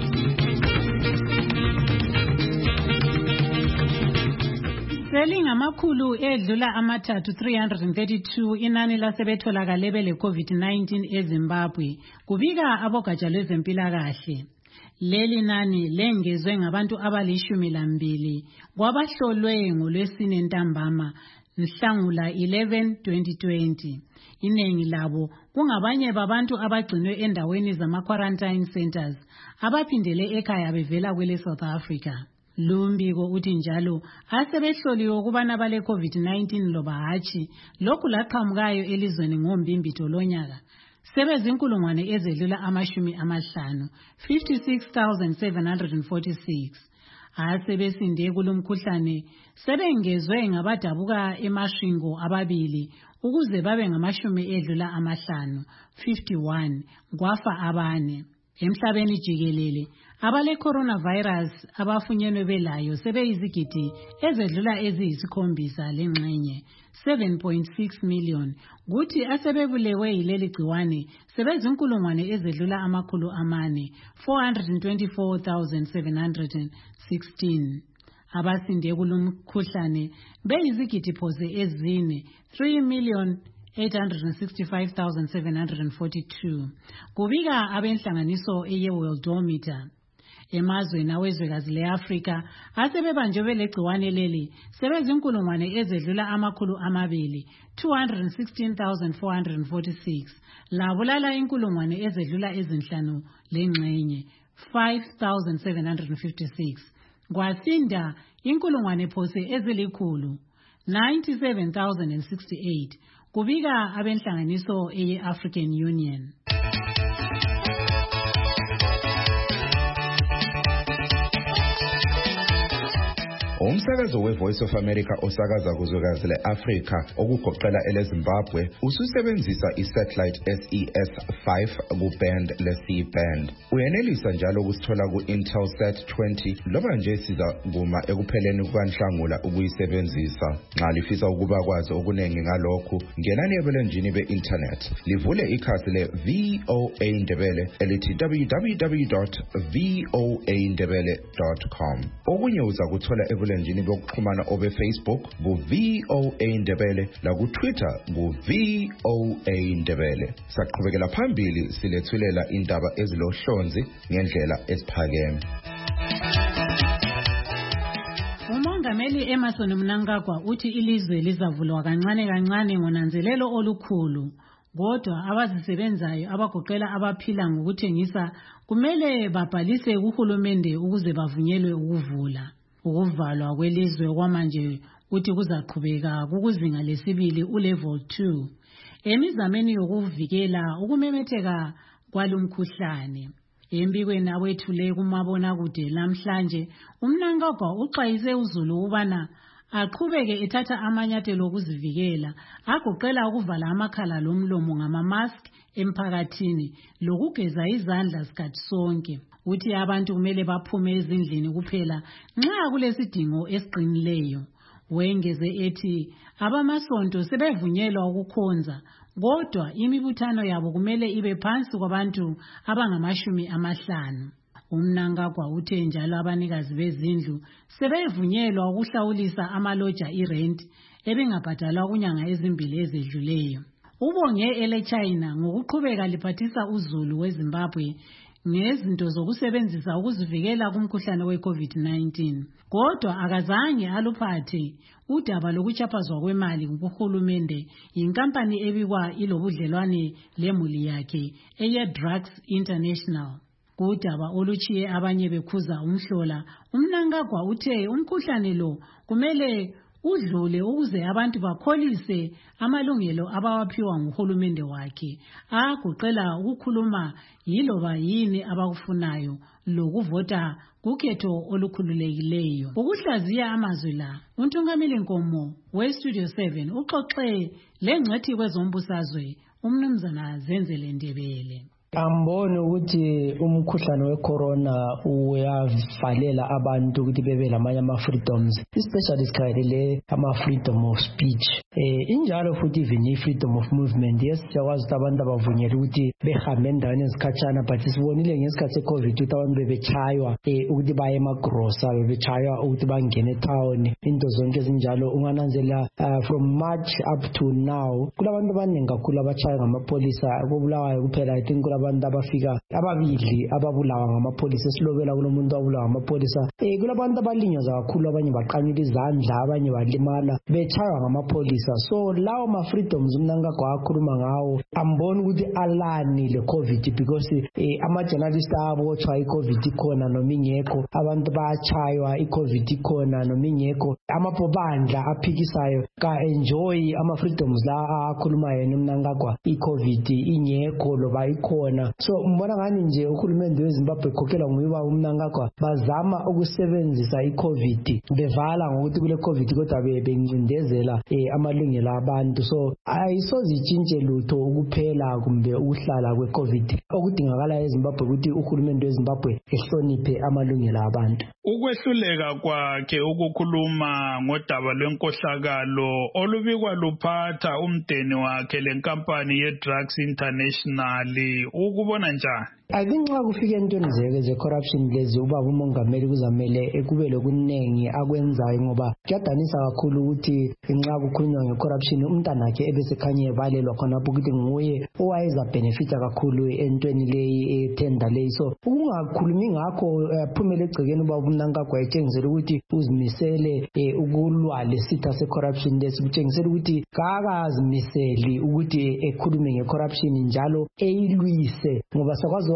Selingamakhulu edlula amathathu 332 inani lasebetholakale bele COVID-19 eZimbabwe, kubika abogatsha lwezempilakahle. Leli nani lengezwe ngabantu abali-12 kwabahlolwe ngolwesine ntambama Nhlangula 11, 2020. Iningi labo kungabanye babantu abagcinwe endaweni zama-quarantine centers abaphindele ekhaya bevela kwele South Africa. Lumbiko uthi njalo asebehloliwe ukubana bale COVID-19 loba hatshi, lokhu laqhamukayo elizweni ngoMbimbitho lonyaka sebezinkulungwane ezedlula 50, 56,746. Asebesinde kulomkhuhlane sebengezwe ngabadabuka emashringo ababili ukuze babe edlula 51, kwafa abane. Emhlabeni jikelele abale coronavirus abafunyenwe belayo sebeyizigidi ezedlula eziyisi-7 lengxenye, 7.6 million. Kuthi asebebulewe yileli gciwane sebezinkulungwane ezedlula 400, 424,716. Abasinde kulomkhuhlane beyizigidi phose ezine, 3,865,742. Kubika abenhlanganiso eye-Worldometer. Emazweni awezwekazi le-Afrika asebebanjwe belegciwane leli sebezinkulungwane ezedlula 200, 216,446. Labulala inkulungwane ezedlula 5 lengxenye, 5,756. Kwasinda inkulungwane phose ezilikhulu, 97,068. Kubika abenhlanganiso eye-African Union. Umsakazo we-Voice of America osakaza kuzwekazi le-Afrika okugoqela eleZimbabwe ususebenzisa i-satellite SES-5 ku-band le-C-band. Uyenelisa njalo ukusithola ku-Intelsat 20 loba nje siza kuma ekupheleni kukaNhlangula ukuyisebenzisa. Nxa lifisa ukuba kwazi okuningi ngalokhu, ngenani ebulenjini be-internet. Livule ikhasi le-VOA Ndebele elithi www.voandebele.com. Okunye uza kuthola ebulenjini bokuxhumana obe-Facebook ku-VOA Ndebele laku-Twitter ku-VOA Ndebele. Saqhubekela phambili silethulela indaba ezilohlonzi ngendlela esiphakeme. Umongameli Emmerson Mnangagwa uthi ilizwe lizavulwa kancane kancane ngonanzelelo olukhulu. Kodwa abazisebenzayo abagoqela abaphila ngokuthengisa kumele babhalise kuhulumende ukuze bavunyelwe ukuvula. Ukuvalwa kwelizwe kwamanje uthi kuzaqhubeka kukuzinga lesibili ulevel 2 emizameni yokuvikela ukumemetheka kwalumkhuhlane. Embikweni awethule kumabonakude namhlanje uMnangagwa uxwayise uZulu ukubana aqhubeke ethatha amanyathelo okuzivikela agoqela ukuvala amakhala lomlomo ngama-mask emphakathini lokugeza izandla sikhathi sonke. Uthi abantu kumele baphume ezindlini kuphela nxa kulesidingo esiqinileyo. Wengeze ethi abamasonto sebevunyelwa ukukhonza kodwa imibuthano yabo kumele ibe phansi kwabantu abangama50. Umnangagwa uthe njalo abanikazi bezindlu sebevunyelwa ukuhlawulisa amaloja irent ebingabhadalwa kunyanga ezimbili ezedluleyo. Ubonge eleChina ngokuqhubeka liphathisa uZulu weZimbabwe ngezinto zokusebenzisa ukuzivikela kumkhuhlane we-COVID-19. Kodwa akazange aluphathe udaba lokuchaphazwa kwemali kuhulumende yinkampani ebikwa ilobudlelwane lemuli yakhe eye-Drugs International. Kudaba oluchiye abanye bekhuza umhlola, uMnangagwa uthe umkhuhlane lo kumele udlule ukuze abantu bakholise amalungelo abawaphiwa nguhulumende wakhe agoqela ukukhuluma yiloba yini abakufunayo lokuvota kukhetho olukhululekileyo. Ukuhlaziya amazwi la, uNtungameli Nkomo we-Studio 7 uxoxe lengcwethi kwezombusazwe uMnumzana Zenzele Ndebele. Ambone ukuthi umkhuhlane wecorona uyavalela abantu ukuthi bebe lamanye ama-freedoms, especially sikhalele ama-freedom of speech. Injalo futhi even i-freedom of movement. Yes, siyakwazi ukuthi abantu abavunyelwe ukuthi behambe endaweni ezikhatshana, but sibonile ngesikhathi se-COVID ukuthi abantu bebetshaywa ukuthi baye emagrosa, bebetshaywa ukuthi bangene etown, into zonke ezinjalo. Ungananzela from March up to now kulabantu abaningi kakhulu abatshaywa ngamapolisa. Kubulawayo kuphela I think abantu abafika ababili ababulawa ngamapolisa, esilobela kulomuntu wabulawa ngamapolisa. Kulabantu abalinyaza kakhulu, abanye baqanyula izandla, abanye balimala betshaywa ngamapolisa. So lawo ma-freedoms uMnangagwa akhuluma ngawo amboni ukuthi alani le COVID, because ama-journalist abotshwa i-COVID ikhona noma ingekho, abantu bayatshaywa i-COVID ikhona noma ingekho, amapobandla aphikisayo ka-enjoy ama-freedoms la akhuluma yena uMnangagwa i-COVID ingekho loba ikhona. So mbona ngani nje uhulumende weZimbabwe khokhela nguyuba uMnangagwa bazama ukusebenzisa i-COVID bevala ngokuthi kule COVID kodwa bencindezela amalungelo abantu. So ayisoze itshintshe lutho ukuphela kumbe ukuhlala kwe-COVID. Okudingakala eZimbabwe ukuthi uhulumende weZimbabwe ehloniphe amalungelo abantu. Ukwehluleka kwakhe ukukhuluma ngodaba lwenkohlakalo olubikwa luphatha umdeni wakhe lenkampani ye-Drugs International ukubona njani? I think nxa kufika entweni ze-corruption lezi ubaba umongameli kuzamele kube lokunengi akwenzayo, ngoba kuyadanisa kakhulu ukuthi nxa kukhulunywa nge-corruption umntanakhe ebesekhanye ebalelwa khonapho ukuthi nguye owayeza-benefita kakhulu entweni leyi ethenda leyi. So ukungakhulumi ngakho phumele egcekeni ubaba uMnangagwa etshengisela ukuthi uzimisele ukulwa lesitha se-corruption lesi, kutshengisela ukuthi kakazimiseli ukuthi ekhulume nge-corruption njalo eyilwise, ngoba sakwazi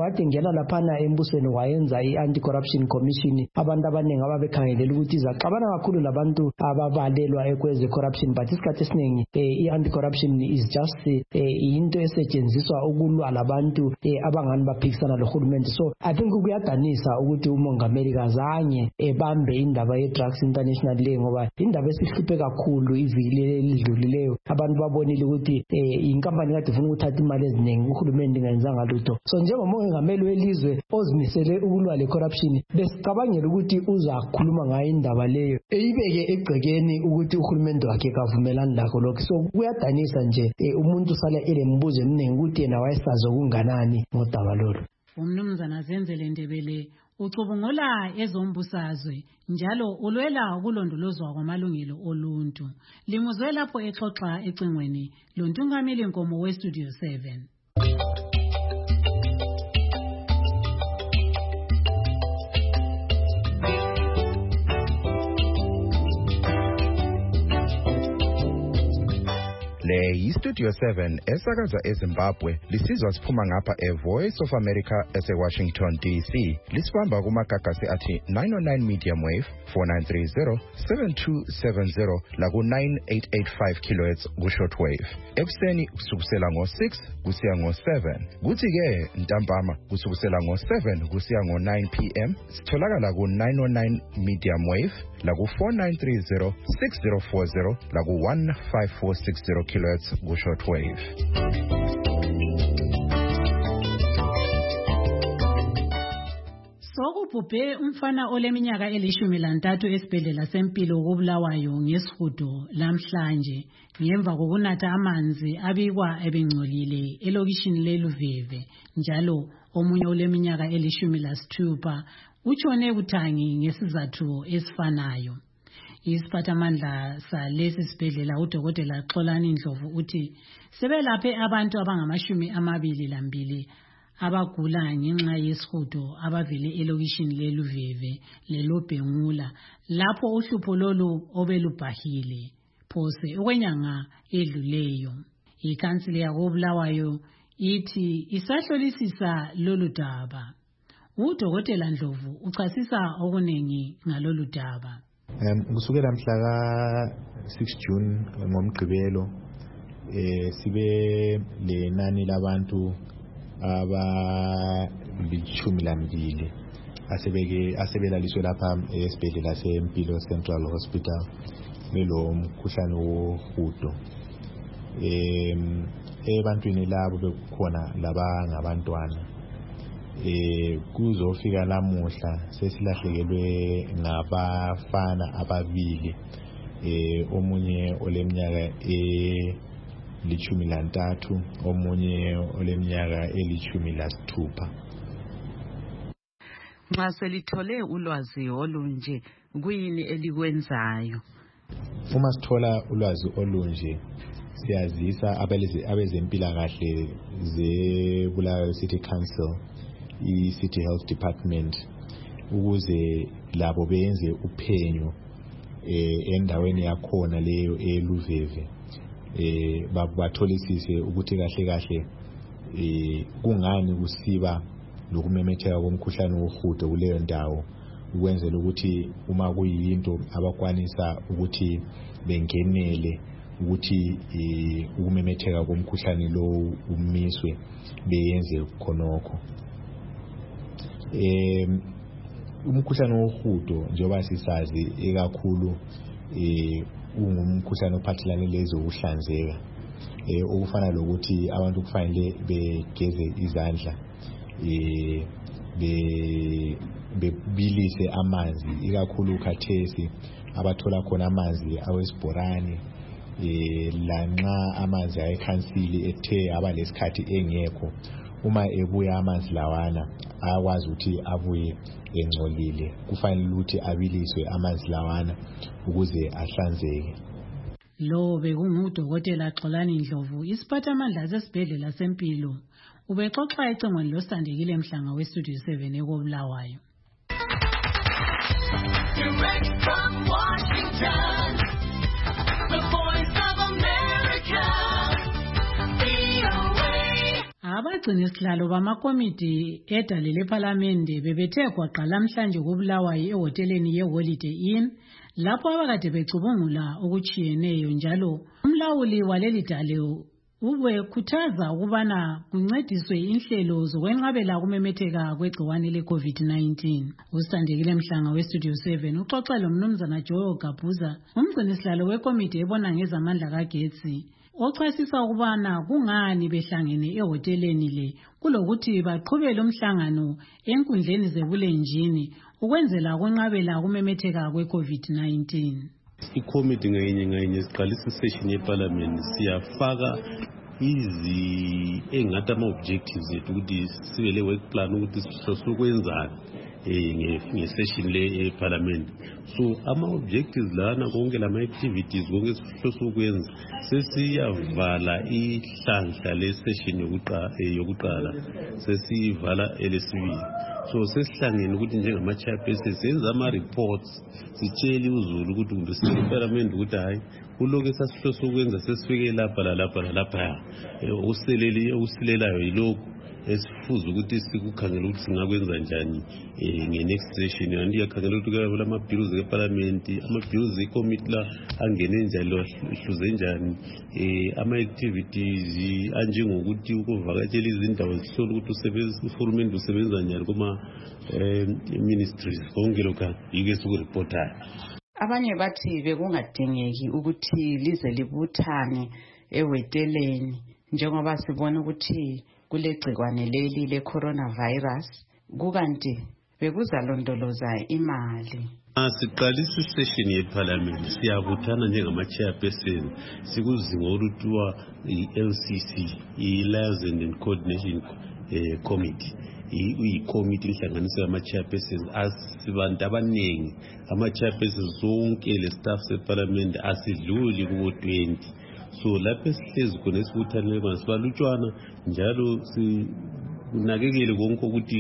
kade ngena laphana embusweni wayenza i-anti-corruption commission, abantu abaningi ababekhangelela ukuthi izaxabana kakhulu labantu ababalelwa kweze-corruption, but isikhathi esiningi i-anti-corruption is just into esetshenziswa ukulwa labantu abangani baphikisana lohulumende. So I think kuyadanisa ukuthi umongameli kazange ebambe indaba ye-Drugs International le, ngoba indaba esihluphe kakhulu iviki elidlulileyo. Abantu babonile ukuthi inkampani kade ifuna ukuthatha imali eziningi, uhulumende ingayenzanga lutho. So njengomongameli welizwe ozimisele ukulwa le-corruption, besicabangela ukuthi uzakhuluma ngayo indaba leyo eyibeke egcekeni ukuthi uhulumende wakhe kavumelani lakho lokho. So kuyadanisa nje umuntu usala elembuzo eminingi ukuthi yena wayesazi okunganani ngodaba lolu. Umnumzana Zenzele Ndebele ucubungula ezombusazwe njalo ulwela ukulondolozwa kwamalungelo oluntu. Limuzwe lapho exoxa ecingweni lontungameli Nkomo weStudio 7. Le yiStudio 7 esakaza eZimbabwe lisizwa siphuma ngapha eVoice of America eseWashington DC. Lisibamba kumagagasi athi 909 medium wave 4930 7270 laku 9885 kHz ku shortwave. Ekuseni kusukela ngo6 kusiya ngo7. Kuthi ke ntambama kusukela ngo7 kusiya ngo9 PM. Sitholakala ku 909 medium wave laku 4930 6040 laku 15460 kHz ku shortwave. Sokubhubhe umfana oleminyaka eli13 esibhedlela sempilo koBulawayo ngesihudo lamhlanje ngemva kokunatha amanzi abikwa ebengcolile elokishini leLuveve. Njalo omunye oleminyaka eli16 utshone Buthangi ngesizathu esifanayo. Isiphathamandla salesi sibhedlela uDokotela Xolani Ndlovu uthi sebelaphe abantu abangama22 abagula ngenxa yesihudo abavele elokishini leLuveve leloBhengula lapho uhlupho lolu obelubhahile phose okwenyanga edluleyo. Ikhansili yakoBulawayo ithi isahlolisisa lolu daba. uDokotela Ndlovu uchasisa okunengi ngalolu daba. Kusukela mhla ka-6 June ngomgqibelo sibe lenani labantu aba12 asebelaliswe lapha esibhedlela sempilo Central Hospital belo mkhuhlane wohudo. Ebantwini labo bekukhona labangabantwana. Kuzofika lamuhla sesilahlekelwe ngabafana ababili, omunye oleminyaka eli13 omunye oleminyaka eli16. Nxa selithole ulwazi olunje kuyini elikwenzayo? Uma sithola ulwazi olunje siyazisa abezempilakahle zeBulawayo City Council, i-City Health Department, ukuze labo benze uphenyo endaweni yakhona leyo eLuveve, batholisise ukuthi kahle kungani kusiba lokumemetheka komkhuhlane wohudo kuleyo ndawo, ukwenzela ukuthi uma kuyinto abakwanisa ukuthi bengenele ukuthi ukumemetheka komkhuhlane lo umiswe beyenze khonokho. Umkhuhlane wohudo njengoba sisazi ekakhulu ungumkhuhlane ophathelane lezokuhlanzeka, okufana lokuthi abantu kufanele begeze izandla, bebilise amanzi, ikakhulu khathesi abathola khona amanzi awesibhorane, lanxa amanzi ayekhansili ethe abalesikhathi engekho, uma ebuya amanzi lawana ayakwazi ukuthi abuye engcolile, kufanele ukuthi abiliswe amanzi lawana ukuze ahlanzeke. Lo bekunguDokotela Xolani Ndlovu, isiphathamandla sesibhedlela sempilo, ubexoxa ecingweni loSandekile Mhlanga weStudio 7 ekoBulawayo. Direct from Washington, the Voice of America, VOA. Abagcini sihlalo bamakomiti edale lephalamende bebethe gwaqa lamhlanje kubulawayo ehoteleni ye-Holiday Inn lapho abakade becubungula okuchiyeneyo njalo umlawuli waleli dale ubekhuthaza ukubana kuncediswe inhlelo zokwenqabela ukumemetheka kwegciwane le-COVID-19. Usithandekile Mhlanga weStudio 7 uxoxa lomnumzana Joe Gabhuza, umgcinisihlalo wekomiti ebona ngezamandla kagetsi, ochasisa ukubana kungani behlangene ehoteleni le kulokuthi baqhubele umhlangano enkundleni zebulenjini ukwenzela ukwenqabela ukumemetheka kwe-COVID-19. Ikomiti ngayinye siqalisa isession yeparliament siyafaka engathi ama-objectives ethu ukuthi sibe le work plan ukuthi sokwenzani nge-session le eparliament. So ama-objectives lana konke lama-activities konke sokwenza sesiyavala ihlandla le-session yokuqala sesiyivala elesibili. So sesihlangene ukuthi njengama-chairperson senza ama-reports sitshele uzulu ukuthi kumbe siparliament ukuthi hayi kuloko esasihlose ukwenza sesifike lapha lalapha lalapha usilelayo yilokhu esifuza ukuthi sikukhangela ukuthi singakwenza njani nge-next session. Kanti iyakhangela ukuthi kuyabula ama-bills eparliament, ama-bills ekomiti la angene njani hluze njani, ama-activities anjengokuthi ukuvakatshela izindawo zihlola ukuthi uhulumende usebenza njani kuma-ministries konke lokhu yike esikureportayo. Abanye bathi bekungadingeki ukuthi lize libuthane eweteleni njengoba sibona ukuthi kulegcikwane leli le-coronavirus, kukanti bekuzalondoloza imali. Siqalisa isession yeparliament siyabuthana njengama-chairperson sikuzinga oluthiwa i-LCC, i-Liaison and Coordination Committee. Iyi-committee ihlanganisa ama-chairpersons asibantu abaningi, ama-chairpersons zonke le-staff separliament asidluli kubo-20. So lapho esihlezi khona esibuthanele khona sibalutshwana njalo sinakekele konke ukuthi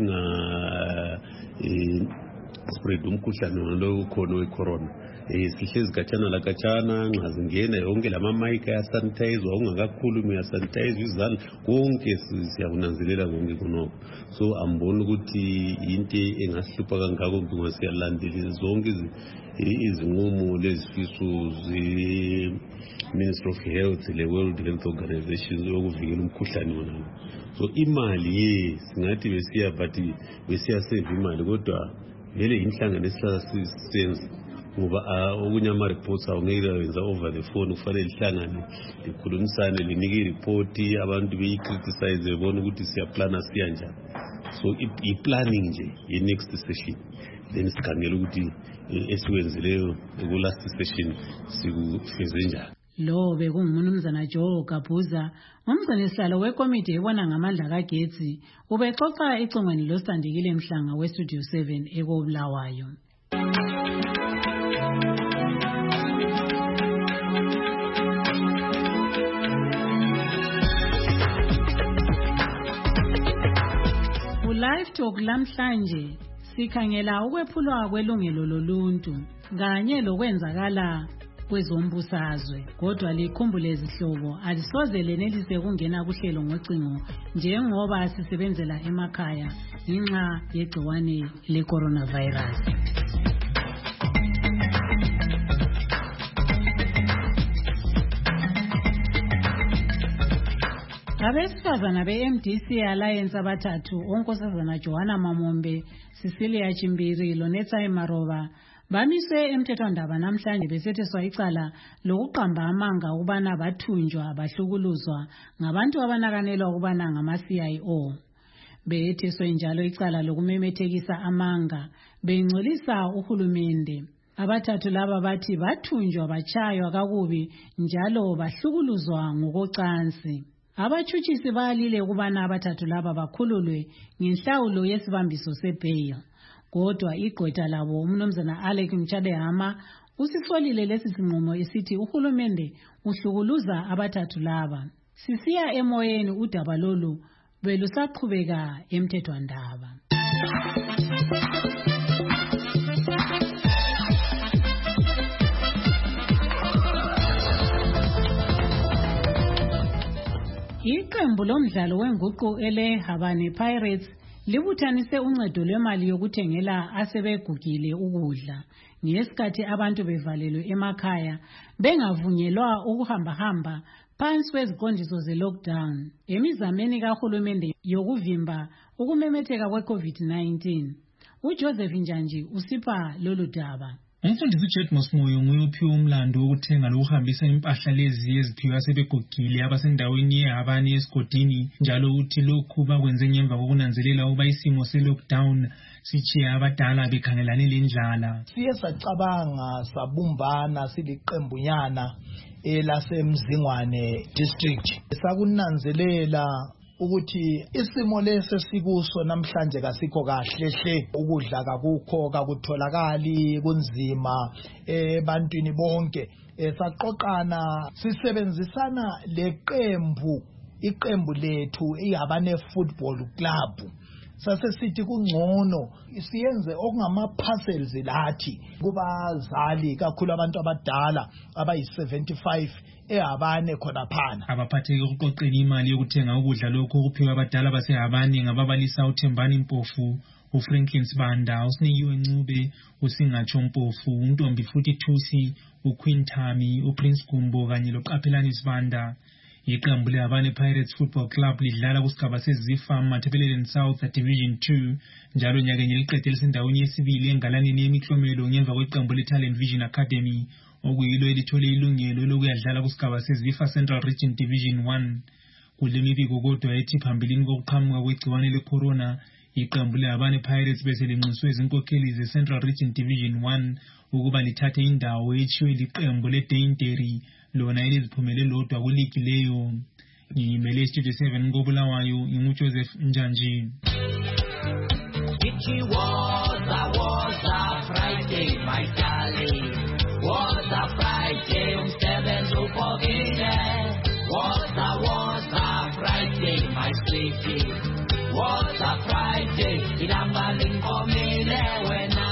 spread umkhuhlane lo khona we-corona. Sihlezi gatshana lakatshana nxa zingena yonke lama-mic ayasanitayizwa, ungakakhulumi uyasanitayiza izandla, konke siyakunanzelela konke khonokho. So ambona ukuthi into engasihlupha kangako ngoba siyalandela zonke izinqumo lezifiso ze-Ministry of Health le-World Health Organization yokuvikela umkhuhlane wona. So imali singathi besiyaseva imali kodwa vele inhlangano esihlala sisenza ngoba okunye ama-reports awungeke wenza over the phone, kufanele lihlangane likhulumisane linike i-report abantu beyi-criticize bebona ukuthi siyaplana siya njani. So i-planning nje ye-next session then sikhangela ukuthi esiwenzileyo ku-last session sikufeze njani. Lo bekungumnumzana Joe Gabhuza, umgcinisihlalo wekomiti ebona ngamandla kagetsi, ubexoxa icongweni losithandekile Mhlanga weStudio 7 ekobulawayo. Live Talk lamhlanje sikhangela ukwephulwa kwelungelo loluntu kanye lokwenzakala kwezombusazwe, kodwa likhumbule izihlobo alisoze lenelise kungena kuhlelo ngocingo njengoba sisebenzela emakhaya ngenxa yegciwane le-coronavirus. Abesifazana be-MDC Alliance abathathu onkosazana Joanna Mamombe, Cecilia Chimbiri, Lonetsa Maroba bamiswe emthethwandaba namhlanje besetheswa icala lokuqamba amanga ukubana bathunjwa bahlukuluzwa ngabantu abanakanelwa ukubana ngama-CIO. Betheswe njalo icala lokumemethekisa amanga bengcolisa uhulumende. Abathathu laba bathi bathunjwa bachaywa kakubi njalo bahlukuluzwa ngokocansi. Abatshutshisi balile ukubana abathathu laba bakhululwe ngenhlawulo yesibambiso sebail. Kodwa igqwetha labo umnumzana Alec Mchadehama usifolile lesi sinqumo esithi uhulumende uhlukuluza abathathu laba. Sisiya emoyeni udaba lolu belusaqhubeka emthethwandaba. Iqembu Iqembu lomdlalo wenguqu ele Habane Pirates libuthanise uncedo lwemali yokuthengela asebegugile ukudla ngesikhathi abantu bevalelwe emakhaya bengavunyelwa ukuhamba phansi kweziqondiso ze-lockdown emizameni kahulumende yokuvimba ukumemetheka kwe-COVID-19. uJoseph Njanji usipha lolu daba. Umfundisi uJetmos Moyo nguye ophiwe umlando wokuthenga lokuhambisa impahla lezi eziphiwe asebegugile abasendaweni yeHabane esigodini, njalo uthi lokhu bakwenze ngemva kokunanzelela ukuba isimo se-lockdown sitshiye abadala bekhangelane lendlala. Siye sacabanga sabumbana siliqembunyana elasemzingwane district sakunanzelela ukuthi isimo lesi sikuso namhlanje kasikho kahle hle, ukudla kakukho, kakutholakali, kunzima ebantwini bonke. Saqoqana sisebenzisana iqembu lethu iHabane Football Club. Sasesithi kungcono siyenze okungama-parcels lathi kubazali kakhulu abantu abadala abayi-75 eHabane khona phana. Abaphatheke ukuqoqela imali yokuthenga ukudla lokho okuphiwe abadala baseHabane ngababalisa uThembani Mpofu, uFranklin Sibanda, uSinikiwe Ncube, uSingatsho Mpofu, uNtombi futhi Thusi, uQueen Thami, uPrince Gumbo kanye loQaphelani Sibanda. Iqembu leHabane Pirates Football Club lidlala kusigaba seZifa Matabeleland South Division 2 njalo nyakenye liqede lisendaweni yesibili engalaneni yemiklomelo ngemva kweqembu leTalent Vision Academy okuyilo elithole ilungelo lokuyadlala kusigaba seZifa Central Region Division 1. Kule mibiko kodwa ethi phambilini kokuqhamuka kwegciwane lecorona, iqembu leHabane Pirates bese linxuswe izinkokheli zeCentral Region Division 1 ukuba lithathe indawo ethiwe liqembu leDainterry lona eliziphumele lodwa kuligi leyo. Ngiyimele Studio 7 ngoBulawayo, inguJoseph Njanji. It was a Friday, my darling. Was a Friday, umsebenzi upokile. Was a Friday, my sweetie. Was a Friday, ilamba linkomile wena.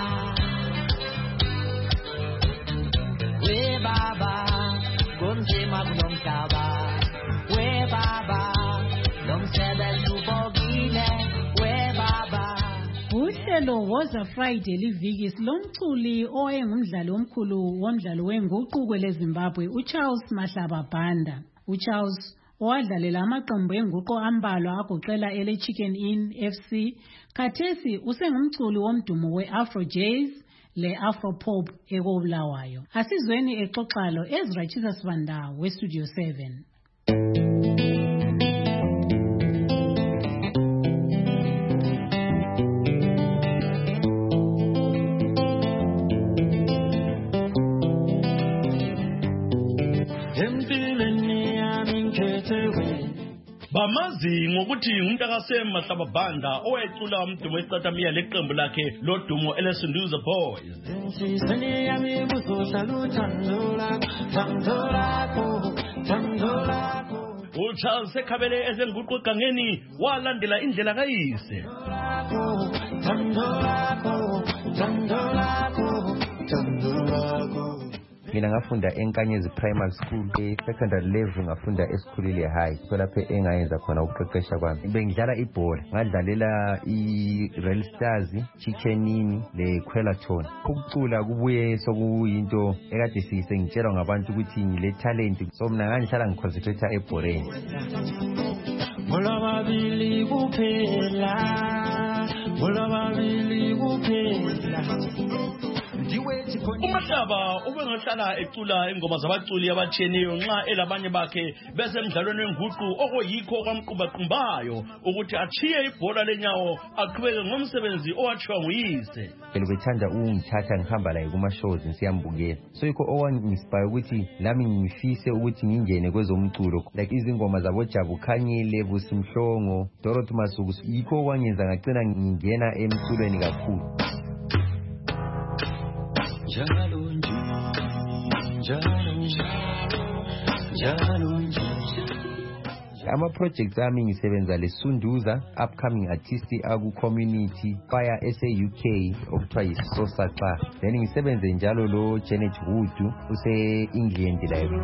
We baba, kunzima kunomhlaba. We baba, nomsebenzi upokile. We baba. Uhlelo Woza Friday liviki lomculi owayengumdlali omkhulu womdlalo wenguqu kweleZimbabwe uCharles Mahlaba Banda. uCharles owadlalela amaqembu enguqu ambalwa agoqela ele Chicken Inn FC, khathesi usengumculi womdumo we-Afro Jazz le-Afro Pop ekobulawayo. Asizweni exoxalo Ezra Chisa Sibanda weStudio 7. Bamazi ngokuthi umntakase Mahlaba Banda owayecula umdumo wesithatamiya leqembu lakhe lodumo eleSunduza Boys. uCharles ekhabele ezenguqu egangeni walandela indlela kayise. Mina ngafunda eNkanyezi Primary School, secondary level ngafunda eSikhulile High. Lapho engayenza khona ukuqeqesha kwami. Bengidlala ibhola, ngadlalela iReal Stars, Chicken Inn leQuellaton. Ukucula kubuye sokuyinto ekade sengitshelwa ngabantu ukuthi ngile talent, so mina ngangihlala ngiconcentrate ebholeni. Mulababili kuphela. uMahlaba ubengahlala ecula ingoma zabaculi abatshiyeneyo nxa elabanye bakhe besemdlalweni wenguqu okuyikho kwamqubaqumbayo ukuthi achiye ibhola lenyawo aqhubeke ngomsebenzi owatshiwa nguyise. Bethanda ungithatha ngihamba laye kuma-shows siyambukela, so yikho okwangi-inspire ukuthi lami ngifise ukuthi ngingene kwezomculo, like izingoma zaboJabu Khanyile, Busi Mhlongo, Dorothy Masuku. Yikho okwangenza ngagcina ngingena emculweni kakhulu. Ama-projects ami ngisebenza leSunduza upcoming artist aku-community fire ese-UK okuthiwa yiSosaxa. Then ngisebenze njalo lo Janet Wood use-England live.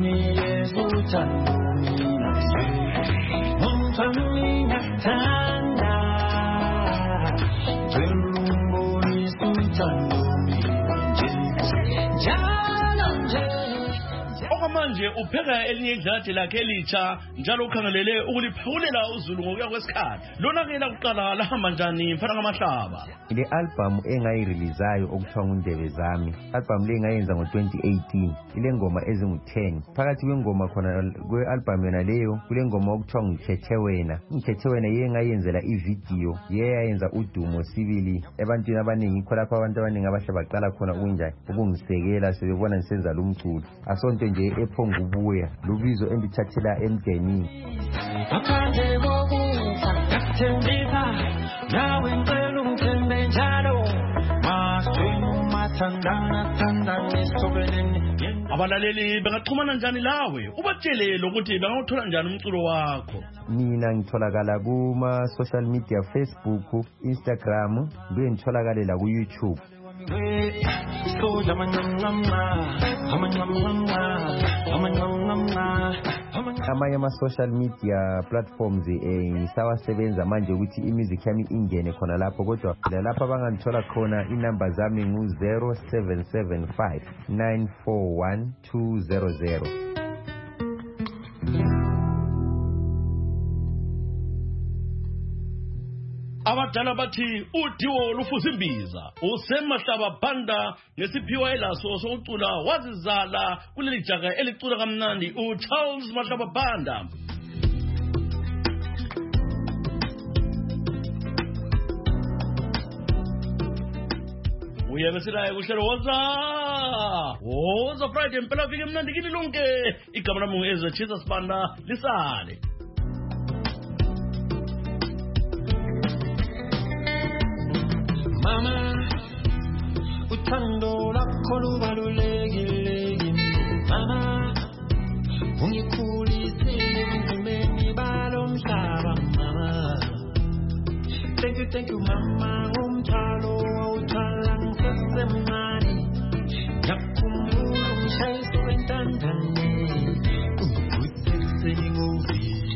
Okwamanje upheka elinye idlati lakhe elitsha njalo ukhangelele ukuliphawulela uzulu ngokuya kwesikhathi. Lona-ke lakuqala lahamba njani mfana ngamahlaba? Le album engayireleasayo okuthiwa ngundebe zami, album le ngayenza ngo-2018, ile ngoma ezingu-10. Phakathi kwengoma khona kwe-album yona leyo kule ngoma okuthiwa ngikhethe wena. Ngikhethe wena yiyo engayenzela ividiyo, yiyo yayenza udumo sibili ebantwini abaningi. Yikho lapho abantu abaningi abahle baqala khona ukungisekela sebebona ngisenza lo mculo. Asonto nje ephonga ubuya lubizo endithathela emdenini. Akande bokufa yathembisa nawe ngicela ungithembe njalo maswenu mathandana thandana sobeleni. Abalaleli bengaxhumana njani lawe? Ubatshele ukuthi bangawuthola njani umculo wakho? Mina ngitholakala kuma-social media, Facebook, Instagram, ngibuye ngitholakale la ku-YouTube. Amanye ama-social media platforms ngisawasebenza manje ukuthi imusic yami ingene khona lapho, kodwa lapho abangangithola khona inamba zami ngu-0775 941 200. Abadala bathi udiwo lufuza imbiza. USemahlaba Banda ngesiphiwa elaso sokucula wazizala kuleli jaga elicula kamnandi uCharles Mahlaba Banda. Uyabeselayo kuhlelo woza Friday impela viki mnandi kini lonke. Igama lami ngu-Ezra Jesus Banda lisale. Mama, uthando lakho lubalulekile kimi. Mama, ungikhulisile ngimeni balomhlaba mama. Thank you mama, umthalo wawuthwala ngisesemncane. Ngiyakhumbula umshayiso wentandane, ungigudise ekuseni ngovili.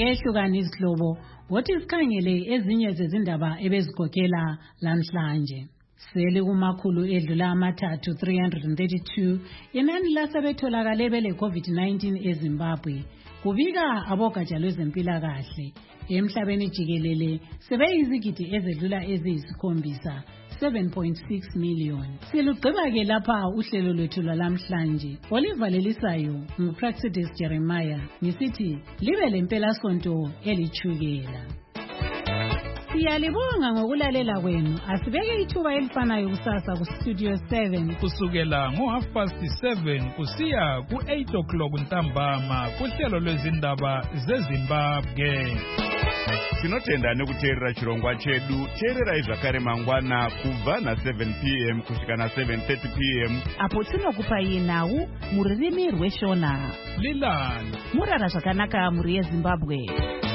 Sibheke ehlukana izihlobo wothi sikhangele ezinye zezindaba ebezigokela lamhlanje. Sele kumakhulu edlula amathathu 332 inani lasebetholakale bele COVID-19 eZimbabwe. Kubika abogatsha lwezempilakahle emhlabeni jikelele sebeyizigidi ezedlula eziyisikhombisa 7.6 million. Silugqiba ke lapha uhlelo lwethu lwalamhlanje. Olivalelisayo nguPraxidis Jeremiah ngisithi libe lempelasonto elichukela. Siyalibonga ngokulalela kwenu. Asibeke ithuba elifanayo kusasa ku Studio 7 kusukela ngo7:30 kusiya ku8 ntambama kuhlelo lwezindaba zeZimbabwe. Tinotenda nekuteerera chirongwa chedu. Teererai zvakare mangwana kubva na7 p.m. kusvika na7:30 p.m. apo tinokupai nhau mururimi rweshona. Lilani murara zvakanaka muri yeZimbabwe.